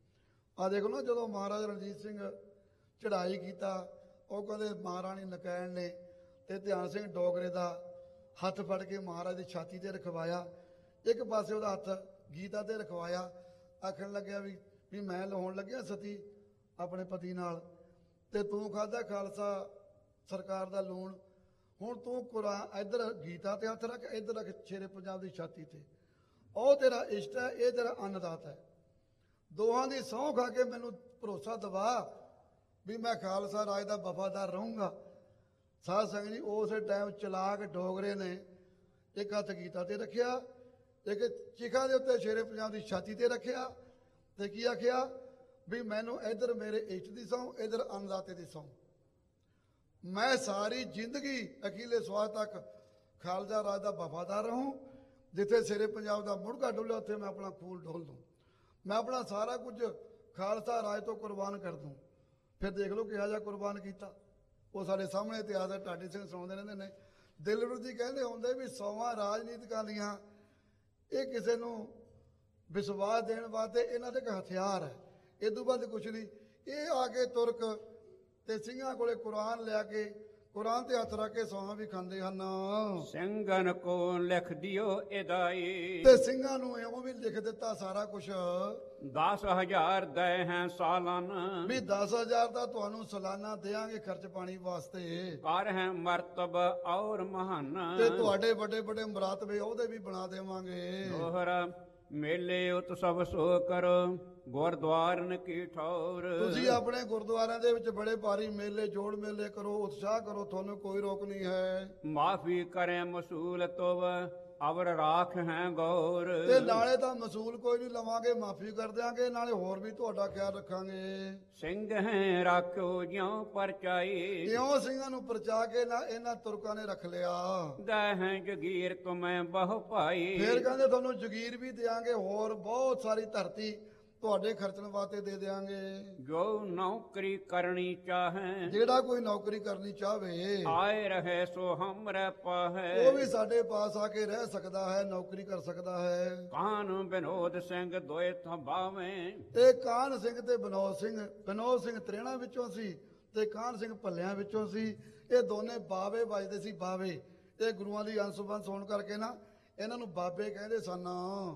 Speaker 2: ਆ ਦੇਖੋ ਨਾ, ਜਦੋਂ ਮਹਾਰਾਜਾ ਰਣਜੀਤ ਸਿੰਘ ਚੜ੍ਹਾਈ ਕੀਤਾ, ਉਹ ਕਹਿੰਦੇ ਮਹਾਰਾਣੀ ਨਕੈਣ ਨੇ ਤੇ ਧਿਆਨ ਸਿੰਘ ਡੋਗਰੇ ਦਾ ਹੱਥ ਫੜ ਕੇ ਮਹਾਰਾਜ ਦੀ ਛਾਤੀ ਤੇ ਰਖਵਾਇਆ, ਇੱਕ ਪਾਸੇ ਉਹਦਾ ਹੱਥ ਗੀਤਾ ਤੇ ਰਖਵਾਇਆ, ਆਖਣ ਲੱਗਿਆ ਵੀ ਮੈਂ ਲਾਉਣ ਲੱਗਿਆ ਸਤੀ ਆਪਣੇ ਪਤੀ ਨਾਲ, ਤੇ ਤੂੰ ਖਾਧਾ ਖਾਲਸਾ ਸਰਕਾਰ ਦਾ ਲੂਣ, ਹੁਣ ਤੂੰ ਕੁਰਾਨ ਇੱਧਰ ਗੀਤਾ ਤੇ ਹੱਥ ਰੱਖ, ਇੱਧਰ ਰੱਖ ਸ਼ੇਰੇ ਪੰਜਾਬ ਦੀ ਛਾਤੀ ਤੇ। ਉਹ ਤੇਰਾ ਇਸ਼ਟ ਹੈ, ਇਹ ਤੇਰਾ ਅੰਨਦਾਤਾ ਹੈ। ਦੋਹਾਂ ਦੀ ਸਹੁੰ ਖਾ ਕੇ ਮੈਨੂੰ ਭਰੋਸਾ ਦਿਵਾ ਵੀ ਮੈਂ ਖਾਲਸਾ ਰਾਜ ਦਾ ਵਫਾਦਾਰ ਰਹੂੰਗਾ। ਸਾਧ ਸੰਗਤ ਜੀ, ਉਸੇ ਟਾਈਮ ਚਲਾਕ ਡੋਗਰੇ ਨੇ ਇੱਕ ਹੱਥ ਗੀਤਾ ਤੇ ਰੱਖਿਆ, ਇੱਕ ਚਿਖਾ ਦੇ ਉੱਤੇ ਸ਼ੇਰੇ ਪੰਜਾਬ ਦੀ ਛਾਤੀ ਤੇ ਰੱਖਿਆ, ਤੇ ਕੀ ਆਖਿਆ ਵੀ ਮੈਨੂੰ ਇੱਧਰ ਮੇਰੇ ਇਸ਼ਟ ਦੀ ਸਹੁੰ, ਇੱਧਰ ਅੰਨਦਾਤੇ ਦੀ ਸਹੁੰ, ਮੈਂ ਸਾਰੀ ਜ਼ਿੰਦਗੀ ਅਖੀਲੇ ਸਵਾਸ ਤੱਕ ਖਾਲਸਾ ਰਾਜ ਦਾ ਵਫਾਦਾਰ ਰਹੂੰ। ਜਿੱਥੇ ਸ਼ੇਰੇ ਪੰਜਾਬ ਦਾ ਮੁੜਗਾ ਡੁੱਲਿਆ ਉੱਥੇ ਮੈਂ ਆਪਣਾ ਖੂਨ ਡੋਲ ਦੂੰ, ਮੈਂ ਆਪਣਾ ਸਾਰਾ ਕੁਝ ਖਾਲਸਾ ਰਾਜ ਤੋਂ ਕੁਰਬਾਨ ਕਰ ਦੂੰ। ਫਿਰ ਦੇਖ ਲਓ ਕਿਹਾ ਜਾ ਕੁਰਬਾਨ ਕੀਤਾ, ਉਹ ਸਾਡੇ ਸਾਹਮਣੇ ਇਤਿਹਾਸ ਹੈ, ਢਾਡੀ ਸਿੰਘ ਸੁਣਾਉਂਦੇ ਰਹਿੰਦੇ ਨੇ। ਦਿਲਬਰ ਜੀ ਕਹਿੰਦੇ ਹੁੰਦੇ ਵੀ ਸੌਵਾਂ ਰਾਜਨੀਤਿਕਾਂ ਦੀਆਂ ਇਹ ਕਿਸੇ ਨੂੰ ਵਿਸ਼ਵਾਸ ਦੇਣ ਵਾਸਤੇ ਇਹਨਾਂ ਦੇ ਇੱਕ ਹਥਿਆਰ ਹੈ, ਇਹ ਤੋਂ ਬਾਅਦ ਕੁਛ ਨਹੀਂ। ਇਹ ਆ ਕੇ ਤੁਰਕ ਤੇ ਸਿੰਘਾਂ ਕੋਲੇ ਕੁਰਾਨ ਲਿਆ ਕੇ ਕੁਰਾਨ ਤੇ ਹੱਥ ਰੱਖ ਕੇ ਸੌਹਾਂ ਵੀ ਖਾਂਦੇ ਹਨ।
Speaker 1: ਸਿੰਘਨ ਕੋ ਲਿਖ ਦਿਓ ਇਦਾਈ
Speaker 2: ਤੇ ਸਿੰਘਾਂ ਨੂੰ ਇਉਂ ਵੀ ਲਿਖ ਦਿੱਤਾ ਸਾਰਾ ਕੁਝ
Speaker 1: 10,000 ਦੇ ਹੈ ਸਾਲਨ
Speaker 2: ਵੀ 10,000 ਦਾ ਤੁਹਾਨੂੰ ਸਾਲਾਨਾ ਦੇਾਂਗੇ ਖਰਚ ਪਾਣੀ ਵਾਸਤੇ,
Speaker 1: ਕਰ ਹੈ ਮਰਤਬ ਔਰ ਮਹਾਨ
Speaker 2: ਤੇ ਤੁਹਾਡੇ ਵੱਡੇ ਵੱਡੇ ਮੁਰਾਤਬੇ ਉਹਦੇ ਵੀ ਬਣਾ ਦੇਵਾਂਗੇ।
Speaker 1: ਦੋਹਰਾ ਮੇਲੇ ਉਤਸਵ ਸੋ ਕਰੋ ਗੁਰਦੁਆਰਨ ਕੀ ਠੌਰ
Speaker 2: ਤੁਸੀਂ ਆਪਣੇ ਗੁਰਦੁਆਰਿਆਂ ਦੇ ਵਿੱਚ ਬੜੇ ਭਾਰੀ ਮੇਲੇ ਜੋੜ ਮੇਲੇ ਕਰੋ, ਉਤਸ਼ਾਹ ਕਰੋ, ਤੁਹਾਨੂੰ ਕੋਈ ਰੋਕ ਨਹੀਂ ਹੈ।
Speaker 1: ਮਾਫੀ ਕਰੇ ਮਸੂਲ ਤੋਵ ਅਵਰ ਰਾਖ ਹੈ ਗੌਰ
Speaker 2: ਤੇ ਨਾਲੇ ਤਾਂ ਮਸੂਲ ਕੋਈ ਨਹੀਂ ਲਵਾਂਗੇ, ਮਾਫੀ ਕਰ ਦਿਆਂਗੇ, ਨਾਲੇ ਹੋਰ ਵੀ ਤੁਹਾਡਾ ਖਿਆਲ ਰੱਖਾਂਗੇ।
Speaker 1: ਸਿੰਘ ਹੈ ਰਾਖਿਓ ਜਿਉ ਪਰਚਾਈ
Speaker 2: ਕਿਉਂ ਸਿੰਘਾਂ ਨੂੰ ਪਰਚਾ ਕੇ ਨਾ ਇਹਨਾਂ ਤੁਰਕਾਂ ਨੇ ਰੱਖ ਲਿਆ।
Speaker 1: ਗਏ ਹੈ ਜਗੀਰ ਤੁਮੈ ਬਹੁ ਭਾਈ
Speaker 2: ਫੇਰ ਕਹਿੰਦੇ ਤੁਹਾਨੂੰ ਜਗੀਰ ਵੀ ਦਿਆਂਗੇ, ਹੋਰ ਬਹੁਤ ਸਾਰੀ ਧਰਤੀ ਤੁਹਾਡੇ ਖਰਚਣ ਵਾਸਤੇ ਦੇ ਦਿਆਂਗੇ।
Speaker 1: ਜੋ ਨੌਕਰੀ ਕਰਨੀ ਚਾਹੇ
Speaker 2: ਜਿਹੜਾ ਕੋਈ ਨੌਕਰੀ ਕਰਨੀ ਚਾਹਵੇ
Speaker 1: ਆਏ ਰਹੇ ਸੋ ਹਮਰੇ ਪਾਹੇ
Speaker 2: ਉਹ ਵੀ ਸਾਡੇ ਪਾਸ ਆ ਕੇ ਰਹਿ ਸਕਦਾ ਹੈ, ਨੌਕਰੀ ਕਰ ਸਕਦਾ ਹੈ।
Speaker 1: ਕਾਨ ਬਿਨੋਦ ਸਿੰਘ ਦੋਏ ਥੰਬਾਵੇਂ
Speaker 2: ਇਹ ਕਾਹਨ ਸਿੰਘ ਤੇ ਬਿਨੋਦ ਸਿੰਘ ਤਰੇਣਾ ਵਿੱਚੋਂ ਸੀ ਤੇ ਕਾਹਨ ਸਿੰਘ ਭੱਲਿਆਂ ਵਿੱਚੋਂ ਸੀ। ਇਹ ਦੋਨੇ ਬਾਵੇ ਵੱਜਦੇ ਸੀ, ਬਾਵੇ। ਇਹ ਗੁਰੂਆਂ ਦੀ ਅੰਸ਼ ਬੰਸ ਹੋਣ ਕਰਕੇ ਨਾ ਇਹਨਾਂ ਨੂੰ ਬਾਬੇ ਕਹਿੰਦੇ ਸਨ।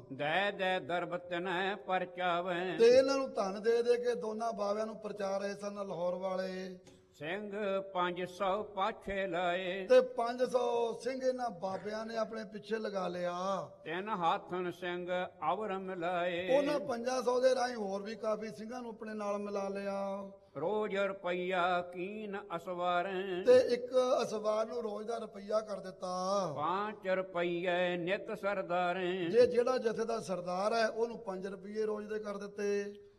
Speaker 1: ਦੇ ਦੇ ਦਰਬਤ ਨੈ ਪਰਚਾਵੇ
Speaker 2: ਤੇ ਇਹਨਾਂ ਨੂੰ ਧਨ ਦੇ ਦੇ ਕੇ ਦੋਨਾਂ ਬਾਵਿਆਂ ਨੂੰ ਪ੍ਰਚਾਰ ਰਹੇ ਸਨ ਲਾਹੌਰ ਵਾਲੇ।
Speaker 1: ਸਿੰਘ 500 ਪਾਛੇ ਲਾਏ
Speaker 2: ਤੇ 500 ਸਿੰਘ ਇਹਨਾਂ ਬਾਬਿਆਂ ਨੇ ਆਪਣੇ ਪਿੱਛੇ ਲਗਾ ਲਿਆ।
Speaker 1: ਤਿੰਨ ਹਾਥਨ ਸਿੰਘ ਅਵਰ ਮਿਲਾਏ
Speaker 2: ਉਹਨਾਂ 500 ਦੇ ਰਾਹੀਂ ਹੋਰ ਵੀ ਕਾਫੀ ਸਿੰਘਾਂ ਨੂੰ ਆਪਣੇ ਨਾਲ ਮਿਲਾ ਲਿਆ।
Speaker 1: ਰੋਜ਼ ਰੁਪਈਆ ਕੀਨ ਅਸਵਾਰੇ
Speaker 2: ਤੇ ਇੱਕ ਅਸਵਾਰ ਨੂੰ ਰੋਜ਼ ਦਾ ਰੁਪਈਆ ਕਰ ਦਿੱਤਾ।
Speaker 1: 5 ਰੁਪਈਏ ਨਿਤ ਸਰਦਾਰੇ
Speaker 2: ਜੇ ਜਿਹੜਾ ਜਥੇ ਦਾ ਸਰਦਾਰ ਹੈ ਉਹਨੂੰ 5 ਰੁਪਈਏ ਰੋਜ਼ ਦੇ ਕਰ ਦਿੱਤੇ।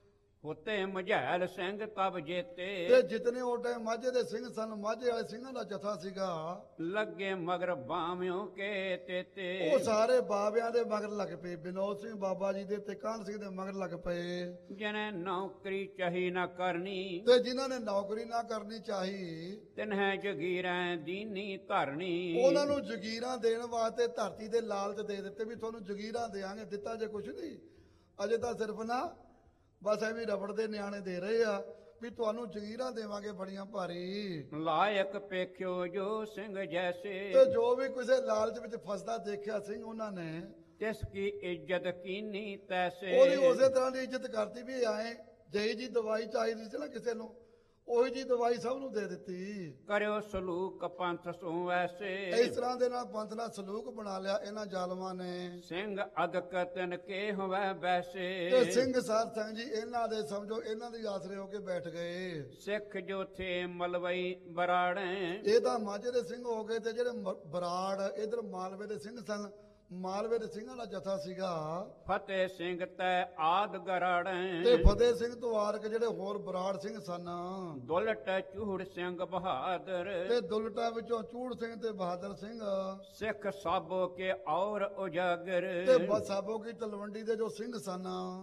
Speaker 1: ਉਤੇ ਮਝੈਲ ਸਿੰਘ ਤਬ ਜੇਤੇ
Speaker 2: ਤੇ ਜਿਤਨੇ ਉਹ ਟਾਈਮ ਮਾਝੇ ਦੇ ਸਿੰਘ ਸਨ, ਮਾਝੇ ਵਾਲੇ ਸਿੰਘਾਂ ਦਾ ਜਥਾ ਸੀਗਾ,
Speaker 1: ਲੱਗੇ ਮਗਰ ਬਾਵਿਓ ਕੇ ਤੇਤੇ
Speaker 2: ਉਹ ਸਾਰੇ ਬਾਬਿਆਂ ਦੇ ਮਗਰ ਲੱਗ ਪਏ। ਬਿਨੋਦ ਸਿੰਘ ਬਾਬਾ ਜੀ ਦੇ ਤੇ ਕਾਹਨ ਸਿੰਘ ਦੇ ਮਗਰ ਲੱਗ ਪਏ।
Speaker 1: ਜਨੇ ਨੌਕਰੀ ਚਾਹੀ ਨਾ ਕਰਨੀ
Speaker 2: ਤੇ ਜਿਨ੍ਹਾਂ ਨੇ ਨੌਕਰੀ ਨਾ ਕਰਨੀ ਚਾਹੀ
Speaker 1: ਤਿਨਹਿ ਜਗੀਰਾਂ ਦੀਨੀ ਧਰਨੀ
Speaker 2: ਉਹਨਾਂ ਨੂੰ ਜਗੀਰਾਂ ਦੇਣ ਵਾਸਤੇ ਧਰਤੀ ਦੇ ਲਾਲਚ ਦੇ ਦਿੱਤੇ ਵੀ ਤੁਹਾਨੂੰ ਜਗੀਰਾਂ ਦੇਾਂਗੇ। ਦਿੱਤਾ ਜੇ ਕੁਛ ਨਹੀਂ, ਅਜੇ ਤਾਂ ਸਿਰਫ ਨਾ ਬਸ ਐਵੇਂ ਰਬੜ ਦੇ ਨਿਆਣੇ ਦੇ ਰਹੇ ਆ ਵੀ ਤੁਹਾਨੂੰ ਜਗੀਰਾਂ ਦੇਵਾਂਗੇ ਬੜੀਆਂ ਭਾਰੀ।
Speaker 1: ਲਾਇਕ ਪੇਖਿਓ ਜੋ ਸਿੰਘ ਜੈਸੇ
Speaker 2: ਤੇ ਜੋ ਵੀ ਕਿਸੇ ਲਾਲਚ ਵਿੱਚ ਫਸਦਾ ਦੇਖਿਆ ਸਿੰਘ ਉਹਨਾਂ ਨੇ
Speaker 1: ਤਿਸ ਕੀ ਇੱਜ਼ਤ ਕੀਨੀ ਤੈਸੇ
Speaker 2: ਉਹਦੀ ਉਸੇ ਤਰ੍ਹਾਂ ਦੀ ਇੱਜ਼ਤ ਕਰਤੀ ਵੀ ਆਏ ਜਿਹੀ ਜੀ ਦਵਾਈ ਚਾਹੀਦੀ ਸੀ ਨਾ ਕਿਸੇ ਨੂੰ, ਉਹੀ ਜੀ ਦਵਾਈ ਸਭ ਨੂੰ ਦੇ ਦਿੱਤੀ।
Speaker 1: ਕਰਿਓ ਸਲੂਕ ਪੰਥ ਸੋ ਐਸੇ
Speaker 2: ਇਸ ਤਰ੍ਹਾਂ ਦੇ ਨਾਲ ਪੰਥ ਨਾਲ ਸਲੂਕ ਬਣਾ ਲਿਆ ਇਹਨਾਂ ਜ਼ਾਲਮਾਂ ਨੇ।
Speaker 1: ਸਿੰਘ ਅਦਕ ਤਿਨ ਕੇ ਹੋਵੇ ਬੈਸੇ
Speaker 2: ਤੇ ਸਿੰਘ ਸਾਧ ਸੰਗ ਜੀ ਇਹਨਾਂ ਦੇ ਸਮਝੋ ਇਹਨਾਂ ਦੀ ਆਸਰੇ ਹੋ ਕੇ ਬੈਠ ਗਏ।
Speaker 1: ਸਿੱਖ ਜੋ ਥੇ ਮਲਵਈ ਬਰਾੜੇ
Speaker 2: ਇਹ ਤਾਂ ਮਾਝੇ ਦੇ ਸਿੰਘ ਹੋ ਗਏ ਤੇ ਜਿਹੜੇ ਬਰਾੜ ਇਧਰ ਮਾਲਵੇ ਦੇ ਸਿੰਘ ਸਨ, ਮਾਲਵੇ ਦੇ ਸਿੰਘਾਂ ਦਾ ਜਥਾ ਸੀਗਾ।
Speaker 1: ਫਤਿਹ ਸਿੰਘ ਤੈ ਆਦ ਗਰਾੜੇ
Speaker 2: ਤੇ ਫਤਿਹ ਸਿੰਘ ਤੋਂ ਆਰਕ ਜਿਹੜੇ ਹੋਰ ਬਰਾੜ ਸਿੰਘ ਸਨ।
Speaker 1: ਦੁਲਟ ਚੂੜ ਸਿੰਘ ਬਹਾਦਰ
Speaker 2: ਤੇ ਦੁਲਟਾਂ ਵਿੱਚੋਂ ਚੂੜ ਸਿੰਘ ਤੇ ਬਹਾਦਰ ਸਿੰਘ।
Speaker 1: ਸਿੱਖ ਸਾਬੋ ਕੇ ਔਰ ਉਜਾਗਰ
Speaker 2: ਤੇ ਸਾਬੋ ਕੀ ਤਲਵੰਡੀ ਦੇ ਜੋ ਸਿੰਘ ਸਨ।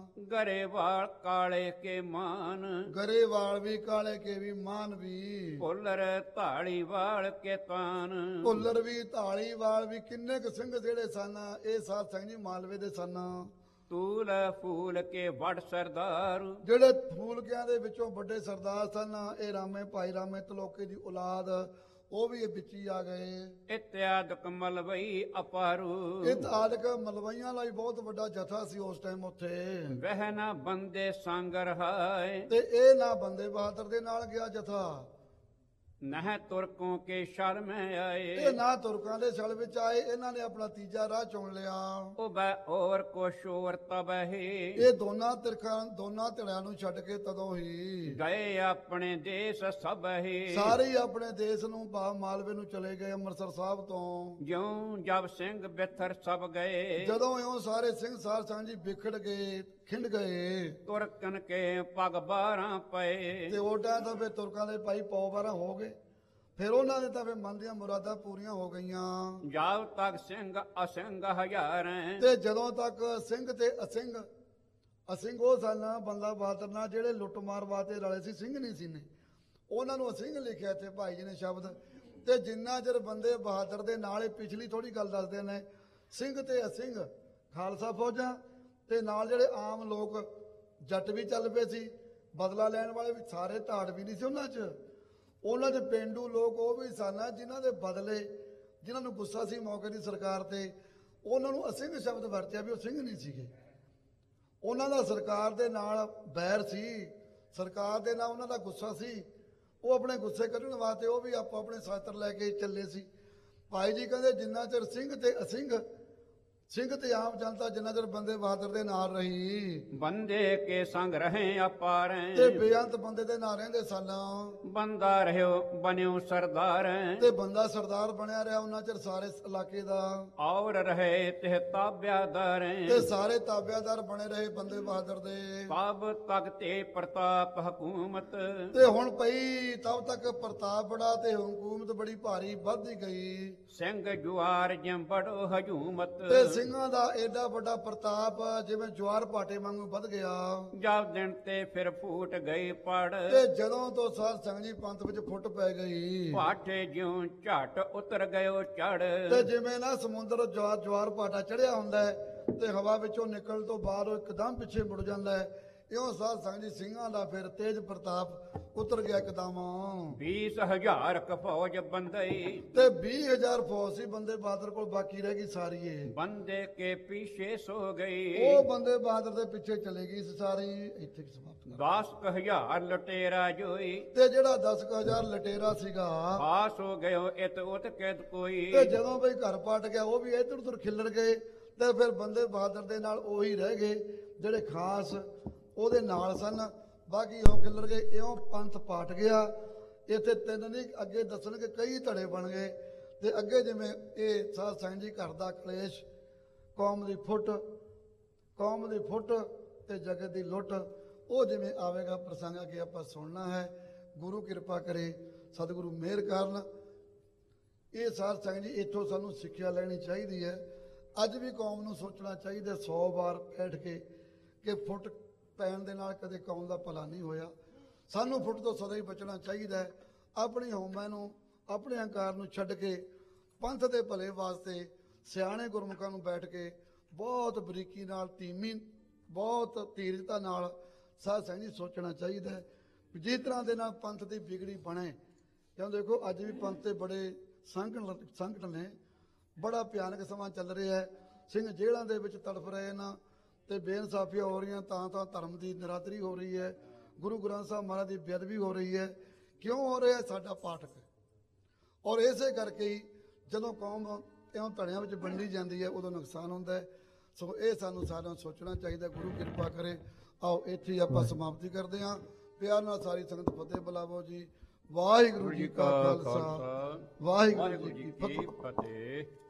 Speaker 1: ਗਰੇਵਾਲ ਕਾਲੇ ਕੇ ਮਾਨ
Speaker 2: ਗਰੇਵਾਲ ਵੀ ਕਾਲੇ ਕੇ ਵੀ ਮਾਨ ਵੀ।
Speaker 1: ਭੁੱਲਰ ਢਾਲੀਵਾਲ ਕੇ ਤਾਨ
Speaker 2: ਭੁੱਲਰ ਵੀ ਢਾਲੀਵਾਲ ਵੀ ਕਿੰਨੇ ਕੁ ਸਿੰਘ ਜਿਹੜੇ ਸਨ ਇਹ ਸਾਧ ਸੰਗ ਜੀ ਮਾਲਵੇ ਦੇ ਸਨ।
Speaker 1: ਤੂਲ ਫੂਲ ਕੇ ਵੜ ਸਰਦਾਰ
Speaker 2: ਜਿਹੜੇ ਫੂਲਕਿਆਂ ਦੇ ਵਿੱਚੋਂ ਵੱਡੇ ਸਰਦਾਰ ਸਨ ਇਹ ਰਾਮੇ ਭਾਈ ਰਾਮੇ ਤਲੋਕੇ ਦੀ ਔਲਾਦ, ਉਹ ਵੀ ਵਿੱਚ ਹੀ ਆ ਗਏ।
Speaker 1: ਇਤਿਆਦਕ ਮਲਵਈ ਅਪਾਰੂ
Speaker 2: ਇਹ ਆਦਿਕ ਮਲਵਈਆਂ ਲਈ ਬਹੁਤ ਵੱਡਾ ਜਥਾ ਸੀ ਉਸ ਟਾਈਮ ਉੱਥੇ।
Speaker 1: ਵਹਿ ਨਾ ਬੰਦੇ ਸੰਗ ਰਹਾਏ
Speaker 2: ਤੇ ਇਹ ਨਾ ਬੰਦੇ ਬਹਾਦਰ ਦੇ ਨਾਲ ਗਿਆ ਜਥਾ,
Speaker 1: ਨਹਿ ਤੁਰਕੋਂ ਕੇ ਸ਼ਰਮ ਆਏ
Speaker 2: ਇਹ ਨਾ ਤੁਰਕਾਂ ਦੇ ਛਲ ਵਿੱਚ ਆਏ। ਇਹਨਾਂ ਨੇ ਆਪਣਾ ਤੀਜਾ ਰਾਹ ਚੁਣ ਲਿਆ।
Speaker 1: ਉਹ ਬੈ ਔਰ ਕੋ ਸ਼ੋਰ ਤਬਹਿ
Speaker 2: ਇਹ ਦੋਨਾਂ ਧਿਰਾਂ ਨੂੰ ਛੱਡ ਕੇ ਤਦੋਂ ਹੀ
Speaker 1: ਗਏ ਆਪਣੇ ਦੇਸ਼ ਸਭਹਿ
Speaker 2: ਸਾਰੇ ਹੀ ਆਪਣੇ ਦੇਸ਼ ਨੂੰ ਮਾਲਵੇ ਨੂੰ ਚਲੇ ਗਏ ਅੰਮ੍ਰਿਤਸਰ ਸਾਹਿਬ ਤੋਂ।
Speaker 1: ਜਿਉ ਜਬ ਸਿੰਘ ਬਿਥਰ ਸਭ ਗਏ
Speaker 2: ਜਦੋਂ ਇਉਂ ਸਾਰੇ ਸਿੰਘ ਸਾਧ ਸੰਗ ਜੀ ਵਿਖੜ ਗਏ, ਖਿੰਡ ਗਏ।
Speaker 1: ਤੁਰਕਨ ਕੇ ਪਗ 12 ਪਏ
Speaker 2: ਤੇ ਉਹਦਾ ਤਾਂ ਫਿਰ ਤੁਰਕਾਂ ਦੇ ਭਾਈ ਪੌ 12 ਹੋ ਗਏ। ਫਿਰ ਉਹਨਾਂ ਦੇ ਤਾਂ ਫਿਰ ਮਨ ਦੀਆਂ ਮੁਰਾਦਾਂ ਪੂਰੀਆਂ ਹੋ ਗਈਆਂ।
Speaker 1: ਜਬ ਤੱਕ ਸਿੰਘ ਅਸਿੰਗ ਹਜ਼ਾਰਾਂ
Speaker 2: ਤੇ ਜਦੋਂ ਤੱਕ ਸਿੰਘ ਤੇ ਅਸਿੰਗ ਉਹ ਸਨ ਬੰਦਾ ਬਹਾਦਰ ਨਾਲ ਜਿਹੜੇ ਲੁੱਟ ਮਾਰ ਵਾਸਤੇ ਰਲੇ ਸੀ, ਸਿੰਘ ਨਹੀਂ ਸੀ ਨੇ। ਉਹਨਾਂ ਨੂੰ ਅਸਿੰਗ ਲਿਖਿਆ ਇੱਥੇ ਭਾਈ ਜੀ ਨੇ ਸ਼ਬਦ। ਤੇ ਜਿੰਨਾ ਚਿਰ ਬੰਦੇ ਬਹਾਦਰ ਦੇ ਨਾਲ ਇਹ ਪਿਛਲੀ ਥੋੜੀ ਗੱਲ ਦੱਸਦੇ ਨੇ, ਸਿੰਘ ਤੇ ਅਸਿੰਗ ਖਾਲਸਾ ਫੌਜਾਂ ਤੇ ਨਾਲ ਜਿਹੜੇ ਆਮ ਲੋਕ ਜੱਟ ਵੀ ਚੱਲ ਪਏ ਸੀ, ਬਦਲਾ ਲੈਣ ਵਾਲੇ ਵੀ ਸਾਰੇ ਧਾੜ ਵੀ ਨਹੀਂ ਸੀ ਉਹਨਾਂ 'ਚ। ਉਹਨਾਂ ਦੇ ਪਿੰਡੂ ਲੋਕ ਉਹ ਵੀ ਸਨ ਜਿਨ੍ਹਾਂ ਦੇ ਬਦਲੇ, ਜਿਨ੍ਹਾਂ ਨੂੰ ਗੁੱਸਾ ਸੀ ਮੌਕੇ ਦੀ ਸਰਕਾਰ ਤੇ, ਉਹਨਾਂ ਨੂੰ ਅਸਿੰਘ ਸ਼ਬਦ ਵਰਤਿਆ ਵੀ ਉਹ ਸਿੰਘ ਨਹੀਂ ਸੀਗੇ। ਉਹਨਾਂ ਦਾ ਸਰਕਾਰ ਦੇ ਨਾਲ ਬੈਰ ਸੀ, ਸਰਕਾਰ ਦੇ ਨਾਲ ਉਹਨਾਂ ਦਾ ਗੁੱਸਾ ਸੀ। ਉਹ ਆਪਣੇ ਗੁੱਸੇ ਕੱਢਣ ਵਾਸਤੇ ਉਹ ਵੀ ਆਪੋ ਆਪਣੇ ਸ਼ਸਤਰ ਲੈ ਕੇ ਚੱਲੇ ਸੀ। ਭਾਈ ਜੀ ਕਹਿੰਦੇ ਜਿੰਨਾ ਚਿਰ ਸਿੰਘ ਤੇ ਅਸਿੰਘ, ਸਿੰਘ ਤੇ ਆਮ ਜਨਤਾ ਜਿੰਨਾ ਚਿਰ ਬੰਦੇ ਬਹਾਦਰ ਦੇ ਨਾਲ ਰਹੀ,
Speaker 1: ਬੰਦੇ ਕੇ ਸੰਗ ਰਹੇ ਅਪਾਰੈ,
Speaker 2: ਤੇ ਬੇਅੰਤ ਬੰਦੇ ਦੇ ਨਾਲ ਰਹਿੰਦੇ ਸਨ।
Speaker 1: ਬੰਦਾ ਰਹਿਓ ਬਨਿਓ ਸਰਦਾਰ,
Speaker 2: ਤੇ ਬੰਦਾ ਸਰਦਾਰ ਬਣਿਆ ਰਿਹਾ ਉਹਨਾਂ ਚਿਰ ਸਾਰੇ ਇਲਾਕੇ ਦਾ।
Speaker 1: ਔਰ ਰਹੇ ਤਿਹ ਤਾਬਿਆਦਾਰ,
Speaker 2: ਤੇ ਸਾਰੇ ਤਾਬਿਆਦਾਰ ਬਣੇ ਰਹੇ ਬੰਦੇ ਬਹਾਦਰ ਦੇ।
Speaker 1: ਤਬ ਤਕ ਤੇ ਪ੍ਰਤਾਪ ਹਕੂਮਤ,
Speaker 2: ਤੇ ਹੁਣ ਪਈ ਤਬ ਤੱਕ ਪ੍ਰਤਾਪ ਬੜਾ ਤੇ ਹਕੂਮਤ ਬੜੀ ਭਾਰੀ ਵੱਧਦੀ ਗਈ।
Speaker 1: ਸਿੰਘ ਜੁਆਰ ਜਿਮ ਬੜੋ ਹਜੂਮਤ,
Speaker 2: ਤੇ ਸਿੰਘਾਂ ਦਾ ਏਡਾ ਵੱਡਾ ਪ੍ਰਤਾਪ ਜਿਵੇਂ ਜਵਾਰ ਭਾਟੇ ਵਾਂਗੂ ਵੱਧ ਗਿਆ।
Speaker 1: ਜਦ ਦਿਨ ਤੇ ਫਿਰ ਫੂਟ ਗਈ ਪੜ,
Speaker 2: ਤੇ ਜਦੋਂ ਤੋਂ ਸਾਧ ਸੰਗਤ ਜੀ ਪੰਥ ਵਿੱਚ ਫੁੱਟ ਪੈ ਗਈ,
Speaker 1: ਪਾਠੇ ਜਿਉ ਝਟ ਉਤਰ ਗਇਓ ਚੜ,
Speaker 2: ਤੇ ਜਿਵੇਂ ਨਾ ਸਮੁੰਦਰ ਜਵਾਰ ਭਾਟਾ ਚੜਿਆ ਹੁੰਦਾ ਹੈ ਤੇ ਹਵਾ ਵਿੱਚੋਂ ਨਿਕਲਣ ਤੋਂ ਬਾਅਦ ਉਹ ਇੱਕਦਮ ਪਿੱਛੇ ਮੁੜ ਜਾਂਦਾ ਹੈ, ਇਉਂ ਸਾਧ ਸੰਗਤ ਜੀ ਸਿੰਘਾਂ ਦਾ ਫਿਰ ਤੇਜ ਪ੍ਰਤਾਪ ਉਤਰ ਗਿਆ ਇੱਕਦਮ।
Speaker 1: 20,000 ਕ ਫੌਜ ਬੰਦਈ,
Speaker 2: ਤੇ 20,000 ਫੌਜ ਸੀ ਬੰਦੇ ਬਹਾਦਰ ਕੋਲ, ਬਾਕੀ ਰਹਿ ਗਈ ਸਾਰੀ ਇਹ।
Speaker 1: ਬੰਦੇ ਕੇ ਪਿੱਛੇ ਸੋ ਗਈ,
Speaker 2: ਉਹ ਬੰਦੇ ਬਹਾਦਰ ਦੇ ਪਿੱਛੇ ਚਲੇ ਗਈ ਸੀ ਸਾਰੀ। ਇੱਥੇ ਸਮਾਪਤ
Speaker 1: 10,000 ਲਟੇਰਾ ਜੋਈ,
Speaker 2: ਤੇ ਜਿਹੜਾ 10,000 ਲਟੇਰਾ ਸੀਗਾ,
Speaker 1: ਖਾਸ ਹੋ ਗਇਓ ਇਤ ਉਤ ਕੈਦ ਕੋਈ,
Speaker 2: ਤੇ ਜਦੋਂ ਬਈ ਘਰ ਪਟ ਗਿਆ ਉਹ ਵੀ ਇੱਧਰ ਉੱਧਰ ਖਿੱਲਰ ਗਏ। ਤੇ ਫਿਰ ਬੰਦੇ ਬਹਾਦਰ ਦੇ ਨਾਲ ਉਹੀ ਰਹਿ ਗਏ ਜਿਹੜੇ ਖਾਸ ਉਹਦੇ ਨਾਲ ਸਨ, ਬਾਕੀ ਉਹ ਖਿੱਲਰ ਗਏ। ਇਉਂ ਪੰਥ ਪਾਟ ਗਿਆ। ਇੱਥੇ ਤਿੰਨ ਨਹੀਂ, ਅੱਗੇ ਦੱਸਣਗੇ ਕਈ ਧੜੇ ਬਣ ਗਏ। ਤੇ ਅੱਗੇ ਜਿਵੇਂ ਇਹ ਸਾਧ ਸੰਗਤ ਜੀ ਘਰ ਦਾ ਕਲੇਸ਼, ਕੌਮ ਦੀ ਫੁੱਟ ਤੇ ਜਗਤ ਦੀ ਲੁੱਟ, ਉਹ ਜਿਵੇਂ ਆਵੇਗਾ ਪ੍ਰਸੰਗ ਅੱਗੇ ਆਪਾਂ ਸੁਣਨਾ ਹੈ। ਗੁਰੂ ਕਿਰਪਾ ਕਰੇ, ਸਤਿਗੁਰੂ ਮਿਹਰ ਕਰਨ। ਇਹ ਸਾਧ ਸੰਗਤ ਜੀ ਇੱਥੋਂ ਸਾਨੂੰ ਸਿੱਖਿਆ ਲੈਣੀ ਚਾਹੀਦੀ ਹੈ। ਅੱਜ ਵੀ ਕੌਮ ਨੂੰ ਸੋਚਣਾ ਚਾਹੀਦਾ 100 ਵਾਰ ਬੈਠ ਕੇ ਕਿ ਫੁੱਟ ਪੈਣ ਦੇ ਨਾਲ ਕਦੇ ਕੌਮ ਦਾ ਭਲਾ ਨਹੀਂ ਹੋਇਆ। ਸਾਨੂੰ ਫੁੱਟ ਤੋਂ ਸਦਾ ਹੀ ਬਚਣਾ ਚਾਹੀਦਾ ਹੈ। ਆਪਣੀ ਹਉਮੈ ਨੂੰ, ਆਪਣੇ ਹੰਕਾਰ ਨੂੰ ਛੱਡ ਕੇ ਪੰਥ ਦੇ ਭਲੇ ਵਾਸਤੇ ਸਿਆਣੇ ਗੁਰਮੁਖਾਂ ਨੂੰ ਬੈਠ ਕੇ ਬਹੁਤ ਬਰੀਕੀ ਨਾਲ, ਬਹੁਤ ਧੀਰਜਤਾ ਨਾਲ ਸਾਧ ਸੰਗਤ ਜੀ ਸੋਚਣਾ ਚਾਹੀਦਾ ਹੈ ਜਿਸ ਤਰ੍ਹਾਂ ਦੇ ਨਾਲ ਪੰਥ ਦੀ ਵਿਗੜੀ ਬਣੇ। ਕਿਉਂ ਦੇਖੋ ਅੱਜ ਵੀ ਪੰਥ ਤੇ ਬੜੇ ਸੰਕਟ ਨੇ, ਬੜਾ ਭਿਆਨਕ ਸਮਾਂ ਚੱਲ ਰਿਹਾ ਹੈ। ਸਿੰਘ ਜੇਲ੍ਹਾਂ ਦੇ ਵਿੱਚ ਤੜਫ ਰਹੇ ਨੇ ਤੇ ਬੇਇਨਸਾਫੀਆਂ ਹੋ ਰਹੀਆਂ, ਤਾਂ ਧਰਮ ਦੀ ਨਿਰਾਦਰੀ ਹੋ ਰਹੀ ਹੈ, ਗੁਰੂ ਗ੍ਰੰਥ ਸਾਹਿਬ ਮਹਾਰਾਜ ਦੀ ਬੇਅਦਬੀ ਹੋ ਰਹੀ ਹੈ। ਕਿਉਂ ਹੋ ਰਿਹਾ? ਸਾਡਾ ਪਾਠਕ। ਔਰ ਇਸੇ ਕਰਕੇ ਹੀ ਜਦੋਂ ਕੌਮ ਇਉਂ ਧੜਿਆਂ ਵਿੱਚ ਵੰਡੀ ਜਾਂਦੀ ਹੈ ਉਦੋਂ ਨੁਕਸਾਨ ਹੁੰਦਾ ਹੈ। ਸੋ ਇਹ ਸਾਨੂੰ ਸਾਰਿਆਂ ਨੂੰ ਸੋਚਣਾ ਚਾਹੀਦਾ। ਗੁਰੂ ਕਿਰਪਾ ਕਰੇ। ਆਓ ਇੱਥੇ ਹੀ ਆਪਾਂ ਸਮਾਪਤੀ ਕਰਦੇ ਹਾਂ। ਪਿਆਰ ਨਾਲ ਸਾਰੀ ਸੰਗਤ ਫਤਿਹ ਬੁਲਾਵੋ ਜੀ। ਵਾਹਿਗੁਰੂ ਜੀ ਕਾ ਖਾਲਸਾ, ਵਾਹਿਗੁਰੂ ਜੀ ਕੀ ਫਤਿਹ।